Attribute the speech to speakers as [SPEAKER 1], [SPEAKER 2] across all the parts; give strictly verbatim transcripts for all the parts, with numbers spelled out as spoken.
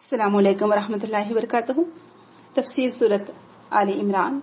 [SPEAKER 1] السلام علیکم ورحمۃ اللہ وبرکاتہ۔ تفسیر سورت آل عمران،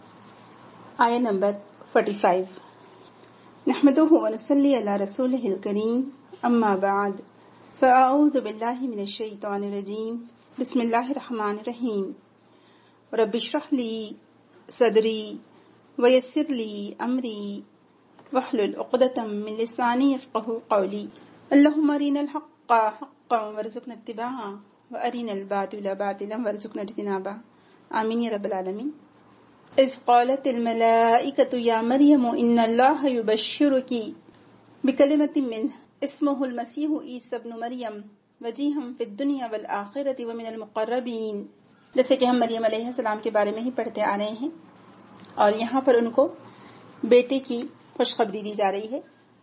[SPEAKER 1] آیہ نمبر پینتالیس۔ نحمده ونصلی علی رسولہ الکریم، اما بعد فاعوذ باللہ من الشیطان الرجیم، بسم اللہ الرحمن الرحیم۔ رب اشرح لی صدری ویسر لی امری واحلل عقدۃ من لسانی یفقہوا قولی، اللہم ارنا الحق حقا وارزقنا اتباعہ وارنا الباطل باطلا وارزقنا اجتنابہ، آمین یا رب العالمین۔ اذ قالت الملائکۃ یا مریم ان اللہ یبشرک بکلمۃ منہ اسمہ المسیح عیسی ابن مریم وجیہا فی الدنیا والآخرۃ ومن المقربین۔ جیسے کہ ہم مریم علیہ السلام کے بارے میں ہی پڑھتے آ رہے ہیں، اور یہاں پر ان کو بیٹے کی خوشخبری دی جا رہی ہے۔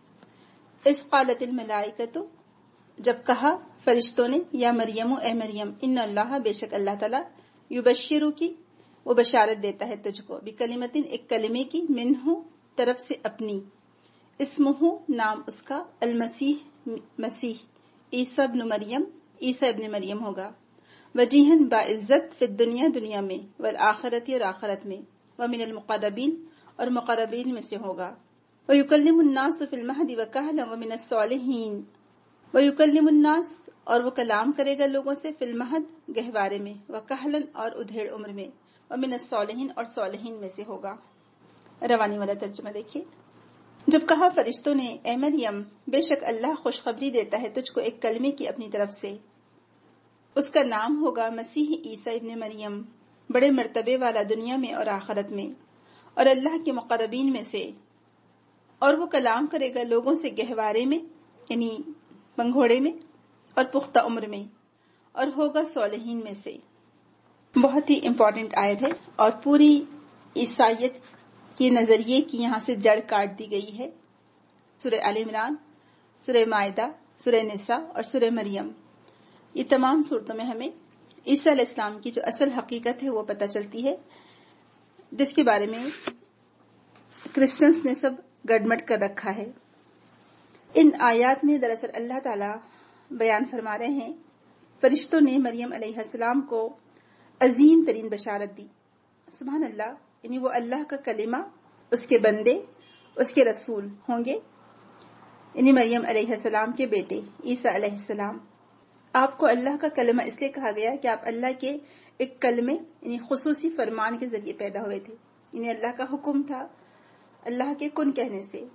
[SPEAKER 1] اذ قالت الملائکۃ، جب کہا فرشتوں نے، یا مریم اے مریم، ان اللہ بے شک اللہ تعالیٰ، یبشرو کی وہ بشارت دیتا ہے تجھ کو، بکلمت ایک کلمے کی، منہ طرف سے اپنی، اسمہ نام اس کا، المسیح مسیح، عیسی ابن مریم عیسی ابن مریم ہوگا، وجیہن باعزت فی الدنیا دنیا میں، والآخرت اور آخرت میں، ومن المقربین اور مقربین میں سے ہوگا، ویکلم الناس فی المہد وکہلا ومن الصالحین، ویکلم الناس اور وہ کلام کرے گا لوگوں سے، فی المہد گہوارے میں، وکہلا اور ادھیڑ عمر میں، ومن الصالحین اور صالحین میں سے ہوگا۔ روانی والا ترجمہ دیکھیے۔ جب کہا فرشتوں نے، اے مریم، بے شک اللہ خوشخبری دیتا ہے تجھ کو ایک کلمے کی اپنی طرف سے، اس کا نام ہوگا مسیح عیسی ابن مریم، بڑے مرتبے والا دنیا میں اور آخرت میں، اور اللہ کے مقربین میں سے، اور وہ کلام کرے گا لوگوں سے گہوارے میں یعنی بنگھوڑے میں اور پختہ عمر میں، اور ہوگا صالحین میں سے۔ بہت ہی امپورٹنٹ آیت ہے، اور پوری عیسائیت کے نظریے کی یہاں سے جڑ کاٹ دی گئی ہے۔ سورہ آل عمران، سورہ مائدہ، سورہ نساء اور سورہ مریم، یہ تمام صورتوں میں ہمیں عیسیٰ علیہ السلام کی جو اصل حقیقت ہے وہ پتہ چلتی ہے، جس کے بارے میں کرسچنس نے سب گڑمٹ کر رکھا ہے۔ ان آیات میں دراصل اللہ تعالیٰ بیان فرما رہے ہیں، فرشتوں نے مریم علیہ السلام کو عظیم ترین بشارت دی۔ سبحان اللہ، یعنی وہ اللہ کا کلمہ، اس کے بندے، اس کے رسول ہوں گے، یعنی مریم علیہ السلام کے بیٹے عیسیٰ علیہ السلام۔ آپ کو اللہ کا کلمہ اس لیے کہا گیا کہ آپ اللہ کے ایک کلمے یعنی خصوصی فرمان کے ذریعے پیدا ہوئے تھے، یعنی اللہ کا حکم تھا اللہ کے کن کہنے سے،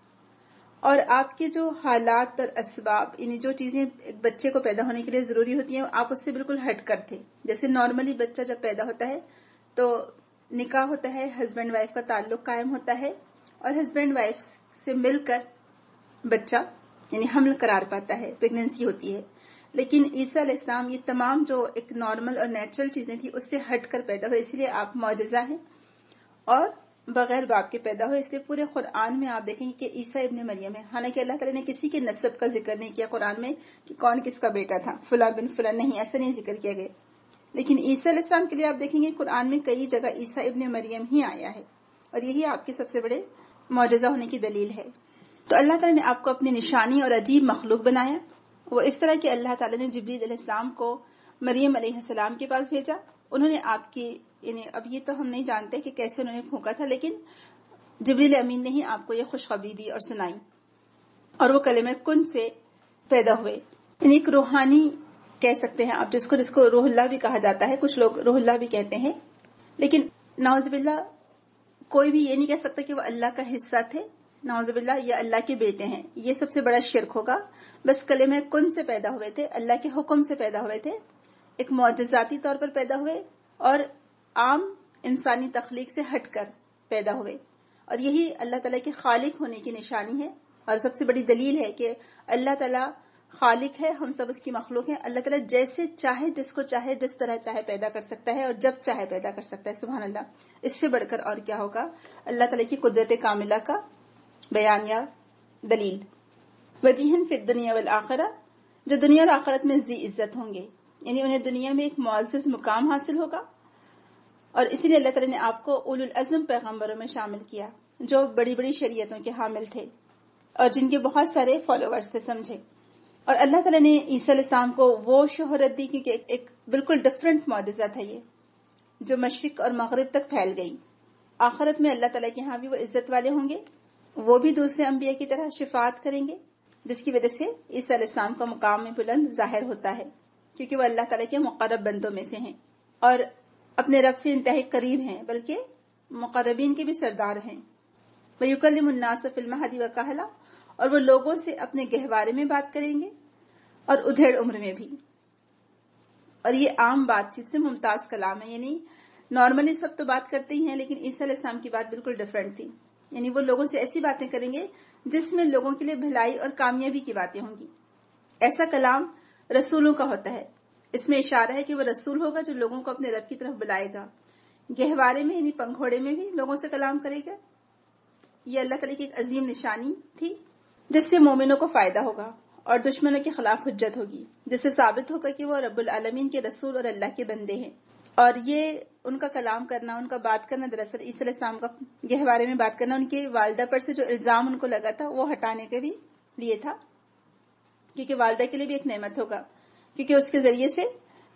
[SPEAKER 1] اور آپ کے جو حالات اور اسباب یعنی جو چیزیں ایک بچے کو پیدا ہونے کے لیے ضروری ہوتی ہیں آپ اس سے بالکل ہٹ کر تھے۔ جیسے نارملی بچہ جب پیدا ہوتا ہے تو نکاح ہوتا ہے، ہسبینڈ وائف کا تعلق قائم ہوتا ہے، اور ہسبینڈ وائف سے مل کر بچہ یعنی حمل قرار پاتا ہے، پریگننسی ہوتی ہے۔ لیکن عیسیٰ علیہ السلام یہ تمام جو ایک نارمل اور نیچرل چیزیں تھیں اس سے ہٹ کر پیدا ہوئے، اس لیے آپ معجزہ ہیں، اور بغیر باپ کے پیدا ہوئے۔ اس لیے پورے قرآن میں آپ دیکھیں گے کہ عیسیٰ ابن مریم ہے، حالانکہ اللہ تعالیٰ نے کسی کے نسب کا ذکر نہیں کیا قرآن میں کہ کون کس کا بیٹا تھا، فلاں بن فلاں، نہیں، ایسا نہیں ذکر کیا گیا۔ لیکن عیسیٰ علیہ السلام کے لیے آپ دیکھیں گے قرآن میں کئی جگہ عیسیٰ ابن مریم ہی آیا ہے، اور یہی آپ کے سب سے بڑے معجزہ ہونے کی دلیل ہے۔ تو اللہ تعالیٰ نے آپ کو اپنی نشانی اور عجیب مخلوق بنایا۔ وہ اس طرح کہ اللہ تعالیٰ نے جبریل علیہ السلام کو مریم علیہ السلام کے پاس بھیجا، انہوں نے آپ کی یعنی اب یہ تو ہم نہیں جانتے کہ کیسے انہوں نے پھونکا تھا، لیکن جبریل امین نے ہی آپ کو یہ خوشخبری دی اور سنائی، اور وہ کلمہ کن سے پیدا ہوئے۔ یعنی ایک روحانی کہہ سکتے ہیں آپ، جس کو جس کو روح اللہ بھی کہا جاتا ہے، کچھ لوگ روح اللہ بھی کہتے ہیں، لیکن نعوذ باللہ کوئی بھی یہ نہیں کہہ سکتا کہ وہ اللہ کا حصہ تھے، نعوذ باللہ یہ اللہ کے بیٹے ہیں، یہ سب سے بڑا شرک ہوگا۔ بس کلمہ کن سے پیدا ہوئے تھے، اللہ کے حکم سے پیدا ہوئے تھے، ایک معجزاتی طور پر پیدا ہوئے، اور عام انسانی تخلیق سے ہٹ کر پیدا ہوئے، اور یہی اللہ تعالیٰ کے خالق ہونے کی نشانی ہے، اور سب سے بڑی دلیل ہے کہ اللہ تعالیٰ خالق ہے، ہم سب اس کی مخلوق ہیں۔ اللہ تعالیٰ جیسے چاہے، جس کو چاہے، جس طرح چاہے پیدا کر سکتا ہے، اور جب چاہے پیدا کر سکتا ہے۔ سبحان اللہ، اس سے بڑھ کر اور کیا ہوگا اللہ تعالیٰ کی قدرت کاملہ کا بیان یا دلیل۔ وجیہن فی الدنیا والآخرہ، جو دنیا اور آخرت میں ذی عزت ہوں گے، یعنی انہیں دنیا میں ایک معزز مقام حاصل ہوگا، اور اسی لیے اللہ تعالیٰ نے آپ کو اولو العزم پیغمبروں میں شامل کیا، جو بڑی بڑی شریعتوں کے حامل تھے اور جن کے بہت سارے فالوورز تھے، سمجھے۔ اور اللہ تعالیٰ نے عیسیٰ علیہ السلام کو وہ شہرت دی کیونکہ ایک, ایک بالکل ڈفرینٹ معجزہ تھا یہ، جو مشرق اور مغرب تک پھیل گئی۔ آخرت میں اللہ تعالیٰ کے ہاں بھی وہ عزت والے ہوں گے، وہ بھی دوسرے انبیاء کی طرح شفاعت کریں گے، جس کی وجہ سے عیسیٰ علیہ السلام کا مقام میں بلند ظاہر ہوتا ہے، کیونکہ وہ اللہ تعالیٰ کے مقرب بندوں میں سے ہیں اور اپنے رب سے انتہائی قریب ہیں، بلکہ مقربین کے بھی سردار ہیں۔ وَيُكَلِّمُ النَّاسَ فِي الْمَهْدِ وَكَهْلًا، اور وہ لوگوں سے اپنے گہوارے میں بات کریں گے اور ادھیڑ عمر میں بھی۔ اور یہ عام بات چیت سے ممتاز کلام ہے، یعنی نارملی سب تو بات کرتے ہی ہیں، لیکن عیسیٰ علیہ السلام کی بات بالکل ڈفرینٹ تھی، یعنی وہ لوگوں سے ایسی باتیں کریں گے جس میں لوگوں کے لیے بھلائی اور کامیابی کی باتیں ہوں گی۔ ایسا کلام رسولوں کا ہوتا ہے، اس میں اشارہ ہے کہ وہ رسول ہوگا جو لوگوں کو اپنے رب کی طرف بلائے گا، گہوارے میں یعنی پنگھوڑے میں بھی لوگوں سے کلام کرے گا۔ یہ اللہ تعالیٰ کی ایک عظیم نشانی تھی جس سے مومنوں کو فائدہ ہوگا اور دشمنوں کے خلاف حجت ہوگی، جس سے ثابت ہوگا کہ وہ رب العالمین کے رسول اور اللہ کے بندے ہیں۔ اور یہ ان کا کلام کرنا، ان کا بات کرنا، دراصل عیسیٰ علیہ السلام کا گہوارے میں بات کرنا ان کے والدہ پر سے جو الزام ان کو لگا تھا وہ ہٹانے کے بھی لیے تھا، کیونکہ والدہ کے لیے بھی ایک نعمت ہوگا، کیونکہ اس کے ذریعے سے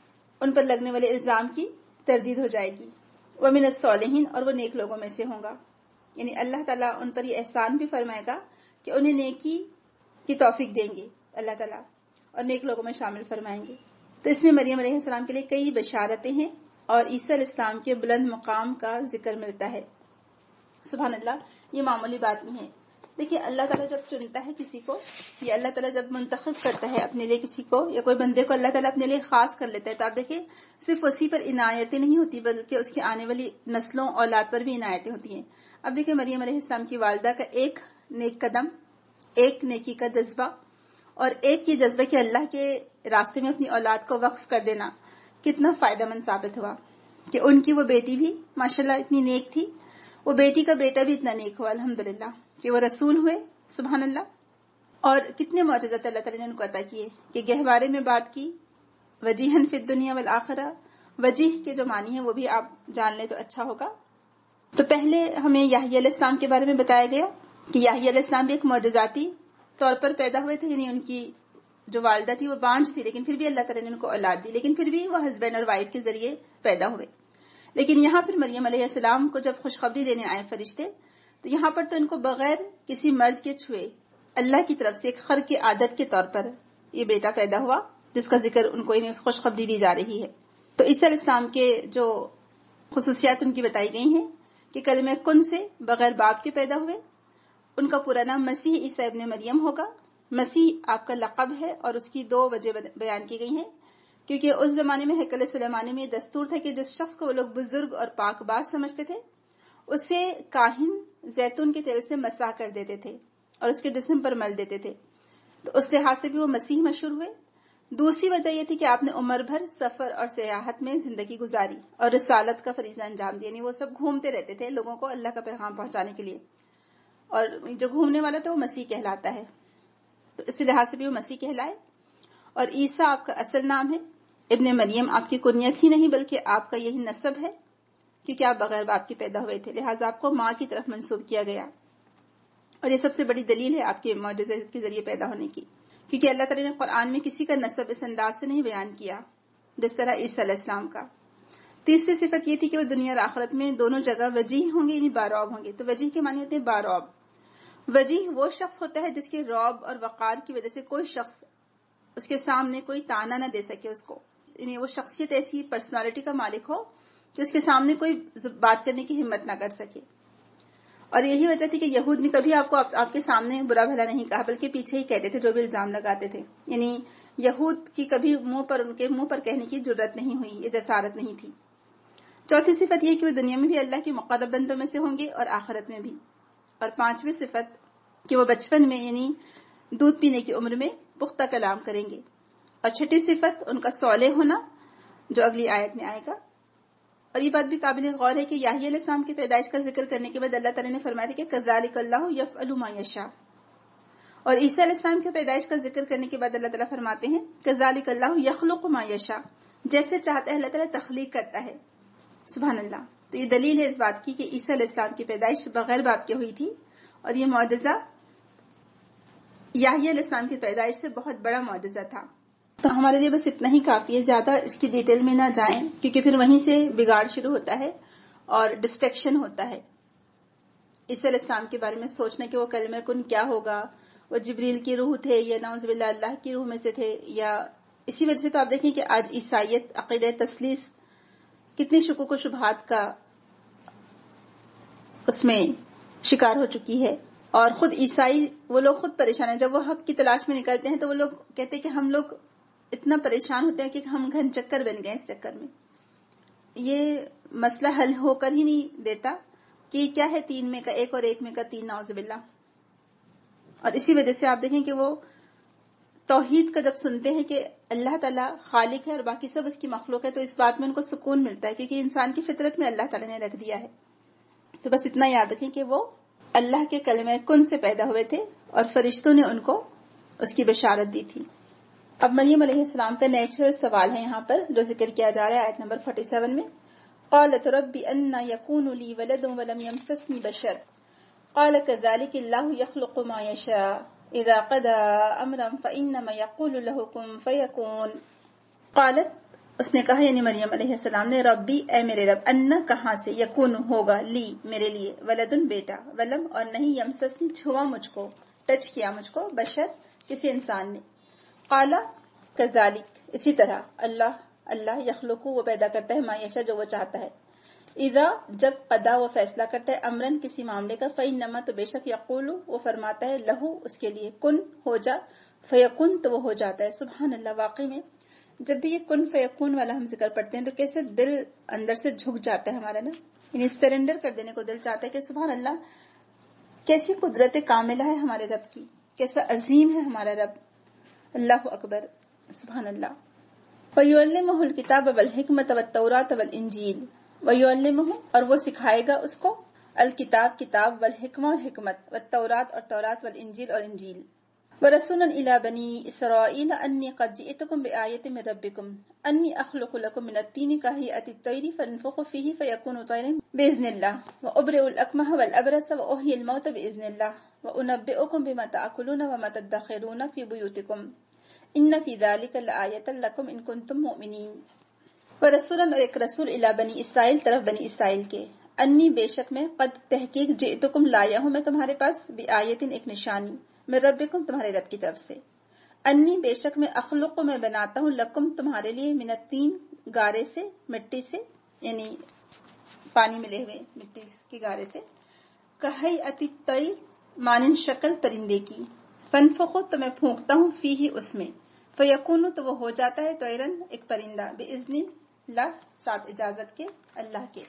[SPEAKER 1] ان پر لگنے والے الزام کی تردید ہو جائے گی۔ وَمِنَ الصَّالِحِينَ، اور وہ نیک لوگوں میں سے ہوں گا، یعنی اللہ تعالیٰ ان پر یہ احسان بھی فرمائے گا کہ انہیں نیکی کی توفیق دیں گے اللہ تعالیٰ، اور نیک لوگوں میں شامل فرمائیں گے۔ تو اس میں مریم علیہ السلام کے لیے کئی بشارتیں ہیں اور عیسیٰ علیہ السلام کے بلند مقام کا ذکر ملتا ہے۔ سبحان اللہ، یہ معمولی بات نہیں ہے۔ دیکھیے، اللہ تعالیٰ جب چنتا ہے کسی کو، یا اللہ تعالیٰ جب منتخب کرتا ہے اپنے لیے کسی کو، یا کوئی بندے کو اللہ تعالیٰ اپنے لیے خاص کر لیتا ہے، تو آپ دیکھیں صرف اسی پر عنایتیں نہیں ہوتی بلکہ اس کی آنے والی نسلوں اولاد پر بھی عنایتیں ہوتی ہیں۔ اب دیکھیں مریم علیہ السلام کی والدہ کا ایک نیک قدم، ایک نیکی کا جذبہ، اور ایک یہ جذبہ کہ اللہ کے راستے میں اپنی اولاد کو وقف کر دینا کتنا فائدہ مند ثابت ہوا کہ ان کی وہ بیٹی بھی ماشاءاللہ اتنی نیک تھی، وہ بیٹی کا بیٹا بھی اتنا نیک ہوا الحمدللہ کہ وہ رسول ہوئے، سبحان اللہ۔ اور کتنے معجزات اللہ تعالیٰ نے ان کو عطا کیے کہ گہوارے میں بات کی، وجیہن فی الدنیا والآخرہ، وجیہ کے جو معنی ہیں وہ بھی آپ جان لیں تو اچھا ہوگا۔ تو پہلے ہمیں یحییٰ علیہ السلام کے بارے میں بتایا گیا کہ یحییٰ علیہ السلام بھی ایک معجزاتی طور پر پیدا ہوئے تھے، یعنی ان کی جو والدہ تھی وہ بانجھ تھی، لیکن پھر بھی اللہ تعالیٰ نے ان کو اولاد دی، لیکن پھر بھی وہ ہسبینڈ اور وائف کے ذریعے پیدا ہوئے۔ لیکن یہاں پھر مریم علیہ السلام کو جب خوشخبری دینے آئے فرشتے، تو یہاں پر تو ان کو بغیر کسی مرد کے چھوئے اللہ کی طرف سے ایک خر کی عادت کے طور پر یہ بیٹا پیدا ہوا، جس کا ذکر ان کو انہیں خوشخبری دی جا رہی ہے۔ تو عیسیٰ علیہ السلام کے جو خصوصیات ان کی بتائی گئی ہیں کہ کلمہ کن سے بغیر باپ کے پیدا ہوئے، ان کا پورا نام مسیح عیسیٰ ابن مریم ہوگا۔ مسیح آپ کا لقب ہے اور اس کی دو وجہ بیان کی گئی ہیں، کیونکہ اس زمانے میں ہیکل سلیمانی میں یہ دستور تھا کہ جس شخص کو وہ لوگ بزرگ اور پاک باز سمجھتے تھے اسے کاہن زیتون کے تیل سے مسح کر دیتے تھے اور اس کے جسم پر مل دیتے تھے، تو اس لحاظ سے بھی وہ مسیح مشہور ہوئے۔ دوسری وجہ یہ تھی کہ آپ نے عمر بھر سفر اور سیاحت میں زندگی گزاری اور رسالت کا فریضہ انجام دیا، یعنی وہ سب گھومتے رہتے تھے لوگوں کو اللہ کا پیغام پہنچانے کے لیے، اور جو گھومنے والا تو وہ مسیح کہلاتا ہے، تو اس لحاظ سے بھی وہ مسیح کہلائے۔ اور عیسیٰ آپ کا اصل نام ہے، ابن مریم آپ کی کنیت ہی نہیں بلکہ آپ کا یہی نسب ہے، کیونکہ آپ بغیر باپ کے پیدا ہوئے تھے، لہٰذا آپ کو ماں کی طرف منسوب کیا گیا، اور یہ سب سے بڑی دلیل ہے آپ کے معجزے کے ذریعے پیدا ہونے کی، کیونکہ اللہ تعالیٰ نے قرآن میں کسی کا نسب اس انداز سے نہیں بیان کیا جس طرح عیسیٰ علیہ السلام کا۔ تیسری صفت یہ تھی کہ وہ دنیا اور آخرت میں دونوں جگہ وجیح ہوں گے، یعنی بارعب ہوں گے۔ تو وجیح کے معنی ہوتے ہیں بارعب۔ وجیح وہ شخص ہوتا ہے جس کے رعب اور وقار کی وجہ سے کوئی شخص اس کے سامنے کوئی تانا نہ دے سکے اس کو، یعنی وہ شخصیت ایسی پرسنالٹی کا مالک ہو کہ اس کے سامنے کوئی بات کرنے کی ہمت نہ کر سکے۔ اور یہی وجہ تھی کہ یہود نے کبھی آپ کو آپ, آپ کے سامنے برا بھلا نہیں کہا بلکہ پیچھے ہی کہتے تھے جو بھی الزام لگاتے تھے، یعنی یہود کی کبھی منہ پر ان کے منہ پر کہنے کی جرت نہیں ہوئی، یہ جسارت نہیں تھی۔ چوتھی صفت یہ کہ وہ دنیا میں بھی اللہ کے مقرب بندوں میں سے ہوں گے اور آخرت میں بھی۔ اور پانچویں صفت کہ وہ بچپن میں یعنی دودھ پینے کی عمر میں پختہ کلام کریں گے۔ اور چھٹی صفت ان کا صالح ہونا، جو اگلی آیت میں آئے گا۔ اور یہ بات بھی قابل غور ہے کہ یحییٰ علیہ السلام کی پیدائش کا ذکر کرنے کے بعد اللہ تعالیٰ نے فرمایا تھا کہ کذالک اللہ یفعل ما یشاء، اور عیسیٰ علیہ السلام کی پیدائش کا ذکر کرنے کے بعد اللہ تعالیٰ فرماتے ہیں کذالک اللہ یخلق ما یشاء، جیسے چاہتا ہے اللہ تعالیٰ تخلیق کرتا ہے، سبحان اللہ۔ تو یہ دلیل ہے اس بات کی کہ عیسیٰ علیہ السلام کی پیدائش بغیر باپ کے ہوئی تھی، اور یہ معجزہ یحییٰ علیہ السلام کی پیدائش سے بہت بڑا معجزہ تھا. تو ہمارے لیے بس اتنا ہی کافی ہے، زیادہ اس کی ڈیٹیل میں نہ جائیں کیونکہ پھر وہیں سے بگاڑ شروع ہوتا ہے اور ڈسٹریکشن ہوتا ہے. عیسیٰ علیہ السلام کے بارے میں سوچنا کہ وہ کلمہ کن کیا ہوگا، وہ جبریل کی روح تھے یا نعوذ باللہ اللہ کی روح میں سے تھے، یا اسی وجہ سے تو آپ دیکھیں کہ آج عیسائیت عقیدہ تثلیث کتنی شکوک و شبہات کا اس میں شکار ہو چکی ہے. اور خود عیسائی وہ لوگ خود پریشان ہیں، جب وہ حق کی تلاش میں نکلتے ہیں تو وہ لوگ کہتے ہیں کہ ہم لوگ اتنا پریشان ہوتے ہیں کہ ہم گھن چکر بن گئے اس چکر میں. یہ مسئلہ حل ہو کر ہی نہیں دیتا کہ کیا ہے تین میں کا ایک اور ایک میں کا تین، نعوذ باللہ. اور اسی وجہ سے آپ دیکھیں کہ وہ توحید کا جب سنتے ہیں کہ اللہ تعالیٰ خالق ہے اور باقی سب اس کی مخلوق ہے تو اس بات میں ان کو سکون ملتا ہے کیونکہ انسان کی فطرت میں اللہ تعالیٰ نے رکھ دیا ہے. تو بس اتنا یاد رکھیں کہ وہ اللہ کے کلمہ کن سے پیدا ہوئے تھے اور فرشتوں نے ان کو اس کی بشارت دی تھی. اب مریم علیہ السلام کا نیچرل سوال ہے یہاں پر جو ذکر کیا جا رہا ہے آیت نمبر سینتالیس میں. قالت رب ان يكون لي ولد ولم يمسسني بشر قال كذلك الله يخلق ما يشاء اذا قضى امرا فانما يقول له كن فيكون. قالت اس نے کہا یعنی مریم علیہ السلام نے ربی اے میرے رب ان کہاں سے یکون ہوگا لی میرے لیے ولدن بیٹا ولم اور نہیں یمسسنی چھوا مجھ کو ٹچ کیا مجھ کو بشر کسی انسان نے. قال کذالک اسی طرح اللہ اللہ یخلق وہ پیدا کرتا ہے ما یشاء جو وہ چاہتا ہے. اذا جب قضا وہ فیصلہ کرتا ہے امرن کسی معاملے کا فإنما تو بے شک یقول وہ فرماتا ہے لہو اس کے لیے کن ہو جا فیکن تو وہ ہو جاتا ہے. سبحان اللہ. واقعی میں جب بھی یہ کن فیکون والا ہم ذکر پڑھتے ہیں تو کیسے دل اندر سے جھک جاتا ہے ہمارا نا، یعنی سرنڈر کر دینے کو دل چاہتا ہے کہ سبحان اللہ کیسی قدرت کاملہ ہے ہمارے رب کی، کیسا عظیم ہے ہمارا رب. اللہ اکبر سبحان اللہ. وَيُعَلِّمُهُ الْكِتَابَ وَالْحِكْمَةَ وَالتَّوْرَاةَ وَالْإِنْجِيلَ وَيُعَلِّمُهُ اور وہ سکھائے گا اس کو الکتاب کتاب والحکمہ اور حکمت والتورات اور تورات والانجیل اور انجیل. وَرَسُولًا إِلَى بَنِي إِسْرَائِيلَ أَنِّي قَدْ جِئْتُكُم بِآيَةٍ مِّن رَّبِّكُمْ أَنِّي أَخْلُقُ لَكُم مِّنَ الطِّينِ كَهَيْئَةِ الطَّيْرِ فَأَنفُخُ فِيهِ فَيَكُونُ طَيْرًا بِإِذْنِ اللَّهِ وَأُبْرِئُ الْأَكْمَحَ وَالْأَبْرَصَ وَأُحْيِي الْمَوْتَى بِإِذْنِ اللَّهِ وَأُنَبِّئُكُم بِمَا تَأْكُلُونَ وَمَا تَدَّخِرُونَ فِي بُيُوتِكُمْ إِنَّ فِي ذَلِكَ لَآيَةً لَّكُمْ إِن كُنتُم مُّؤْمِنِينَ. وَرَسُولًا اور ایک رسول الی بنی اسرائیل طرف بنی اسرائیل کے انی بے شک میں قد تحقیق جئتکم لایا ہوں میں تمہارے پاس بآیتن ایک نشانی میں ربکم تمہارے رب کی طرف سے. انی بے شک میں اخلق میں بناتا ہوں لکم تمہارے لیے من الطین گارے سے مٹی سے یعنی پانی ملے ہوئے مٹی کی گارے سے کہیئۃ الطیر مانند شکل پرندے کی فانفخ تو میں پھونکتا ہوں فیہ اس میں فیکون تو وہ ہو جاتا ہے طیرن ایک پرندہ باذن اللہ ساتھ اجازت کے اللہ کے.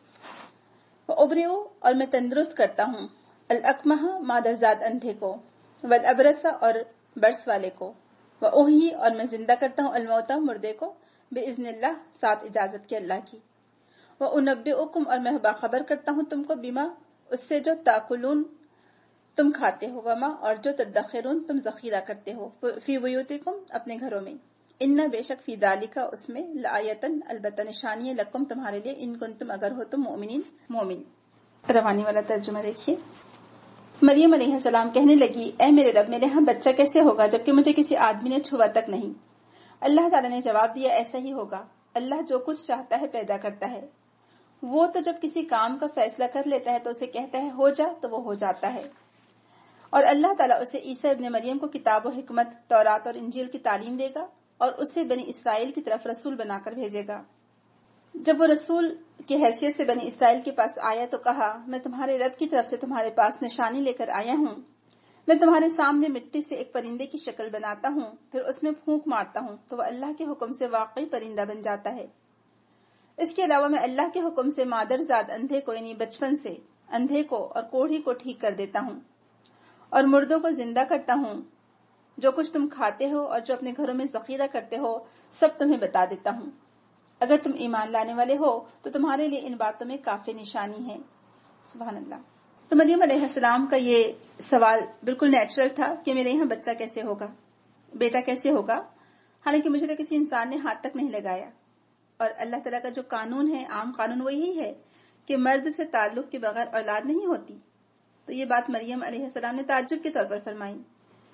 [SPEAKER 1] وابرئ اور میں تندرست کرتا ہوں الاکمہ مادرزاد اندھے کو والابرص اور برس والے کو واحیی اور میں زندہ کرتا ہوں الموتى مردے کو باذن اللہ ساتھ اجازت کے اللہ کی. وانبئکم اور میں باخبر کرتا ہوں تم کو بما اس سے جو تاکلون تم کھاتے ہو وما اور جو تدخرون تم ذخیرہ کرتے ہو فی بیوتکم اپنے گھروں میں. ان بے شک فی ذالک اس میں لآیتن البتہ نشانی ہے لکم تمہارے لیے ان کنتم اگر ہو تم مؤمنین مومن. روانی والا ترجمہ دیکھیے. مریم علیہ السلام کہنے لگی اے میرے رب میرے ہاں بچہ کیسے ہوگا جبکہ مجھے کسی آدمی نے چھوا تک نہیں. اللہ تعالیٰ نے جواب دیا ایسا ہی ہوگا، اللہ جو کچھ چاہتا ہے پیدا کرتا ہے. وہ تو جب کسی کام کا فیصلہ کر لیتا ہے تو اسے کہتا ہے ہو جا تو وہ ہو جاتا ہے. اور اللہ تعالیٰ اسے عیسیٰ ابن مریم کو کتاب و حکمت تورات اور انجیل کی تعلیم دے گا اور اسے بنی اسرائیل کی طرف رسول بنا کر بھیجے گا. جب وہ رسول کی حیثیت سے بنی اسرائیل کے پاس آیا تو کہا میں تمہارے رب کی طرف سے تمہارے پاس نشانی لے کر آیا ہوں. میں تمہارے سامنے مٹی سے ایک پرندے کی شکل بناتا ہوں پھر اس میں پھونک مارتا ہوں تو وہ اللہ کے حکم سے واقعی پرندہ بن جاتا ہے. اس کے علاوہ میں اللہ کے حکم سے مادرزاد اندھے کو یعنی بچپن سے اندھے کو اور کوڑھی کو ٹھیک کر دیتا ہوں اور مردوں کو زندہ کرتا ہوں. جو کچھ تم کھاتے ہو اور جو اپنے گھروں میں ذخیرہ کرتے ہو سب تمہیں بتا دیتا ہوں. اگر تم ایمان لانے والے ہو تو تمہارے لیے ان باتوں میں کافی نشانی ہے. سبحان اللہ. تو مریم علیہ السلام کا یہ سوال بالکل نیچرل تھا کہ میرے یہاں بچہ کیسے ہوگا، بیٹا کیسے ہوگا، حالانکہ مجھے تو کسی انسان نے ہاتھ تک نہیں لگایا. اور اللہ تعالیٰ کا جو قانون ہے عام قانون وہ یہی ہے کہ مرد سے تعلق کے بغیر اولاد نہیں ہوتی. تو یہ بات مریم علیہ السلام نے تعجب کے طور پر فرمائی.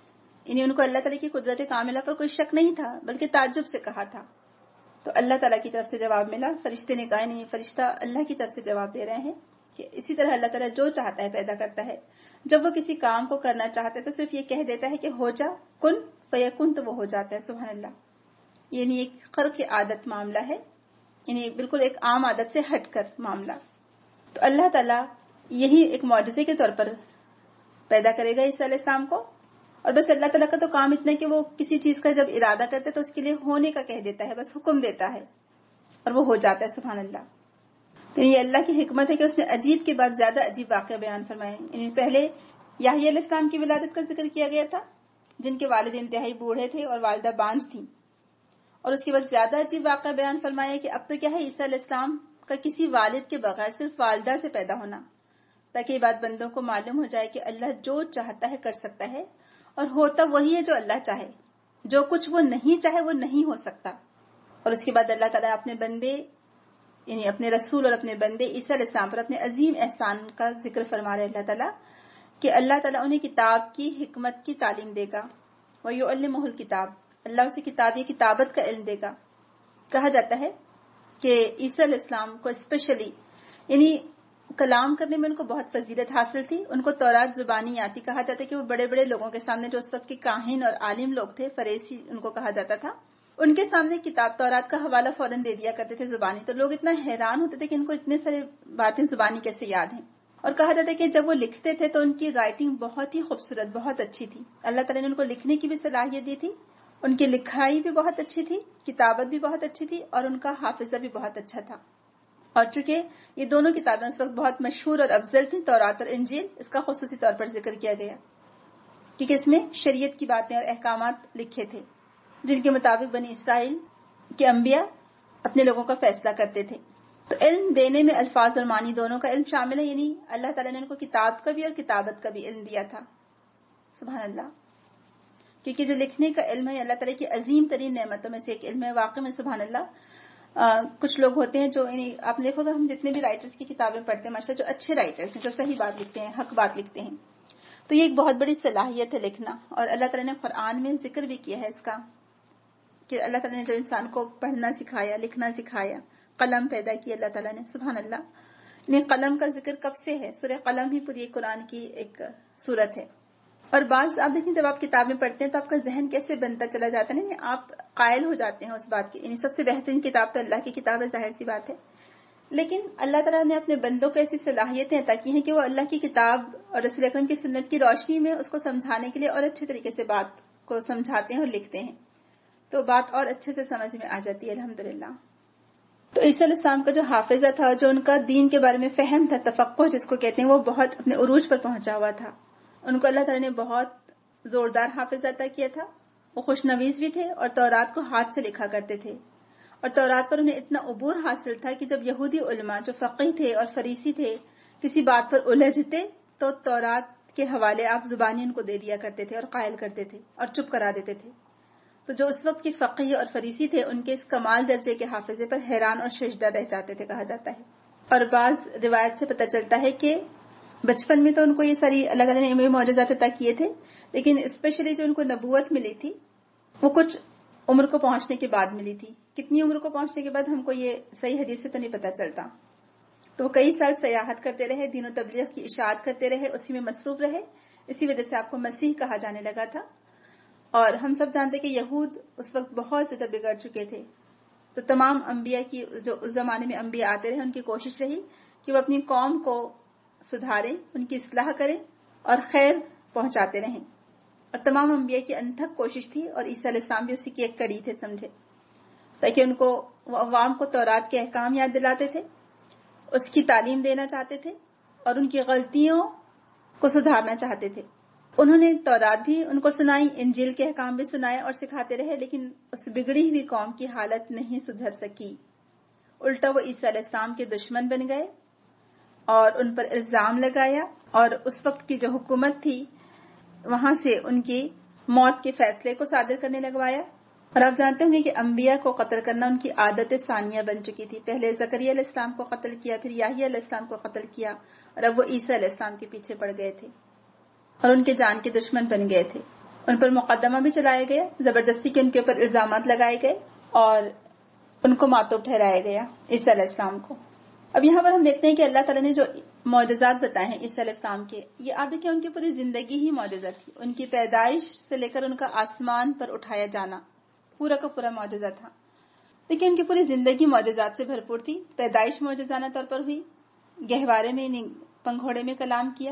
[SPEAKER 1] یعنی ان کو اللہ تعالیٰ کی قدرت کاملہ پر کوئی شک نہیں تھا بلکہ تعجب سے کہا تھا. تو اللہ تعالیٰ کی طرف سے جواب ملا. فرشتے نے کہا نہیں, فرشتہ اللہ کی طرف سے جواب دے رہے ہیں کہ اسی طرح اللہ تعالیٰ جو چاہتا ہے پیدا کرتا ہے. جب وہ کسی کام کو کرنا چاہتا ہے تو صرف یہ کہہ دیتا ہے کہ ہو جا, کن فیکن, تو وہ ہو جاتا ہے. سبحان اللہ. یعنی ایک خلق عادت معاملہ ہے, یعنی بالکل ایک عام عادت سے ہٹ کر معاملہ. تو اللہ تعالیٰ یہی ایک معجزے کے طور پر پیدا کرے گا عیسیٰ علیہ السلام کو. اور بس اللہ تعالیٰ کا تو کام اتنا ہے کہ وہ کسی چیز کا جب ارادہ کرتے تو اس کے لیے ہونے کا کہہ دیتا ہے, بس حکم دیتا ہے اور وہ ہو جاتا ہے. سبحان اللہ. تو یہ اللہ کی حکمت ہے کہ اس نے عجیب کے بعد زیادہ عجیب واقعہ بیان فرمائے. یعنی پہلے یحییٰ علیہ السلام کی ولادت کا ذکر کیا گیا تھا جن کے والد انتہائی بوڑھے تھے اور والدہ بانجھ تھیں, اور اس کے بعد زیادہ عجیب واقعہ بیان فرمایا کہ اب تو کیا ہے عیسیٰ علیہ السلام کا کسی والد کے بغیر صرف والدہ سے پیدا ہونا, تاکہ یہ بات بندوں کو معلوم ہو جائے کہ اللہ جو چاہتا ہے کر سکتا ہے, اور ہوتا وہی ہے جو اللہ چاہے. جو کچھ وہ نہیں چاہے وہ نہیں ہو سکتا. اور اس کے بعد اللہ تعالیٰ اپنے بندے یعنی اپنے رسول اور اپنے بندے عیسیٰ علیہ السلام پر اپنے عظیم احسان کا ذکر فرما رہے اللہ تعالیٰ کہ اللہ تعالیٰ انہیں کتاب کی حکمت کی تعلیم دے گا. وَيُعَلِّمُهُ الْكِتاب, اللہ اسے کتاب یا کتابت کا علم دے گا. کہا جاتا ہے کہ عیسیٰ علیہ السلام کو اسپیشلی یعنی کلام کرنے میں ان کو بہت فضیلت حاصل تھی. ان کو تورات زبانی آتی. کہا جاتا ہے کہ وہ بڑے بڑے لوگوں کے سامنے جو اس وقت کے کاہن اور عالم لوگ تھے, فریسی ان کو کہا جاتا تھا, ان کے سامنے کتاب تورات کا حوالہ فوراً دے دیا کرتے تھے زبانی. تو لوگ اتنا حیران ہوتے تھے کہ ان کو اتنے سارے باتیں زبانی کیسے یاد ہیں. اور کہا جاتا ہے کہ جب وہ لکھتے تھے تو ان کی رائٹنگ بہت ہی خوبصورت, بہت اچھی تھی. اللہ تعالیٰ نے ان کو لکھنے کی بھی صلاحیت دی تھی. ان کی لکھائی بھی بہت اچھی تھی, کتابت بھی بہت اچھی تھی, اور ان کا حافظہ بھی بہت اچھا تھا. اور چونکہ یہ دونوں کتابیں اس وقت بہت مشہور اور افضل تھیں, تورات اور انجیل, اس کا خصوصی طور پر ذکر کیا گیا کیونکہ اس میں شریعت کی باتیں اور احکامات لکھے تھے جن کے مطابق بنی اسرائیل کے انبیاء اپنے لوگوں کا فیصلہ کرتے تھے. تو علم دینے میں الفاظ اور معنی دونوں کا علم شامل ہے. یعنی اللہ تعالیٰ نے ان کو کتاب کا بھی اور کتابت کا بھی علم دیا تھا. سبحان اللہ. کیونکہ جو لکھنے کا علم ہے اللہ تعالیٰ کی عظیم ترین نعمتوں میں سے ایک علم ہے. واقعی میں سبحان اللہ آ, کچھ لوگ ہوتے ہیں جو یعنی آپ دیکھو گا, ہم جتنے بھی رائٹرز کی کتابیں پڑھتے ہیں ماشاءاللہ جو اچھے رائٹرز ہیں, جو صحیح بات لکھتے ہیں, حق بات لکھتے ہیں, تو یہ ایک بہت بڑی صلاحیت ہے لکھنا. اور اللہ تعالیٰ نے قرآن میں ذکر بھی کیا ہے اس کا کہ اللہ تعالیٰ نے جو انسان کو پڑھنا سکھایا, لکھنا سکھایا, قلم پیدا کی اللہ تعالیٰ نے. سبحان اللہ. یعنی قلم کا ذکر کب سے ہے؟ سورہ قلم ہی پوری قرآن کی ایک صورت ہے. اور بعض آپ دیکھیں جب آپ کتابیں پڑھتے ہیں تو آپ کا ذہن کیسے بنتا چلا جاتا ہے, یعنی آپ قائل ہو جاتے ہیں اس بات کی. یعنی سب سے بہترین کتاب تو اللہ کی کتاب ہے, ظاہر سی بات ہے. لیکن اللہ تعالیٰ نے اپنے بندوں کو ایسی صلاحیتیں عطا کی ہیں کہ وہ اللہ کی کتاب اور رسول اکرم کی سنت کی روشنی میں اس کو سمجھانے کے لیے اور اچھے طریقے سے بات کو سمجھاتے ہیں اور لکھتے ہیں, تو بات اور اچھے سے سمجھ میں آ جاتی ہے الحمدللہ. تو عیسیٰ علیہ السلام کا جو حافظہ تھا, جو ان کا دین کے بارے میں فہم تھا, تفقہ جس کو کہتے ہیں, وہ بہت اپنے عروج پر پہنچا ہوا تھا. ان کو اللہ تعالیٰ نے بہت زوردار حافظہ عطا کیا تھا. وہ خوش نویز بھی تھے اور تورات کو ہاتھ سے لکھا کرتے تھے. اور تورات پر انہیں اتنا عبور حاصل تھا کہ جب یہودی علماء جو فقیہ تھے اور فریسی تھے کسی بات پر الجھتے تو تورات کے حوالے آپ زبانی ان کو دے دیا کرتے تھے اور قائل کرتے تھے اور چپ کرا دیتے تھے. تو جو اس وقت کے فقیہ اور فریسی تھے ان کے اس کمال درجے کے حافظے پر حیران اور ششدر رہ جاتے تھے کہا جاتا ہے. اور بعض روایت سے پتہ چلتا ہے کہ بچپن میں تو ان کو یہ ساری اللہ تعالیٰ نے معجزات عطا کیے تھے, لیکن اسپیشلی جو ان کو نبوت ملی تھی وہ کچھ عمر کو پہنچنے کے بعد ملی تھی. کتنی عمر کو پہنچنے کے بعد ہم کو یہ صحیح حدیث سے تو نہیں پتہ چلتا. تو وہ کئی سال سیاحت کرتے رہے, دین و تبلیغ کی اشاعت کرتے رہے, اسی میں مصروف رہے. اسی وجہ سے آپ کو مسیح کہا جانے لگا تھا. اور ہم سب جانتے کہ یہود اس وقت بہت زیادہ بگڑ چکے تھے. تو تمام انبیاء کی جو اس زمانے میں انبیاء آتے رہے, ان کی کوشش رہی کہ وہ اپنی قوم کو سدھاریں, ان کی اصلاح کریں اور خیر پہنچاتے رہیں. اور تمام انبیاء کی انتھک کوشش تھی, اور عیسیٰ علیہ السلام بھی اسی کی ایک کڑی تھے سمجھے, تاکہ ان کو وہ عوام کو تورات کے احکام یاد دلاتے تھے, اس کی تعلیم دینا چاہتے تھے اور ان کی غلطیوں کو سدھارنا چاہتے تھے. انہوں نے تورات بھی ان کو سنائی, انجیل کے احکام بھی سنائے اور سکھاتے رہے, لیکن اس بگڑی ہوئی قوم کی حالت نہیں سدھر سکی. الٹا وہ عیسیٰ علیہ السلام کے دشمن بن گئے اور ان پر الزام لگایا, اور اس وقت کی جو حکومت تھی وہاں سے ان کی موت کے فیصلے کو صادر کرنے لگوایا. اور آپ جانتے ہوں گے کہ انبیاء کو قتل کرنا ان کی عادت ثانیہ بن چکی تھی. پہلے زکریا علیہ السلام کو قتل کیا, پھر یحییٰ علیہ السلام کو قتل کیا, اور اب وہ عیسیٰ علیہ السلام کے پیچھے پڑ گئے تھے اور ان کے جان کے دشمن بن گئے تھے. ان پر مقدمہ بھی چلایا گیا، زبردستی کے ان کے اوپر الزامات لگائے گئے اور ان کو معتوب ٹھہرایا گیا عیسیٰ علیہ السلام کو۔ اب یہاں پر ہم دیکھتے ہیں کہ اللہ تعالیٰ نے جو معجزات بتائے ہیں عیسیٰ علیہ السلام کے، یہ آدھے کہ ان کی پوری زندگی ہی معجزہ تھی، ان کی پیدائش سے لے کر ان کا آسمان پر اٹھایا جانا پورا کا پورا معجزہ تھا۔ لیکن ان کی پوری زندگی معجزات سے بھرپور تھی۔ پیدائش معجزانہ طور پر ہوئی، گہوارے میں پنگھوڑے میں کلام کیا،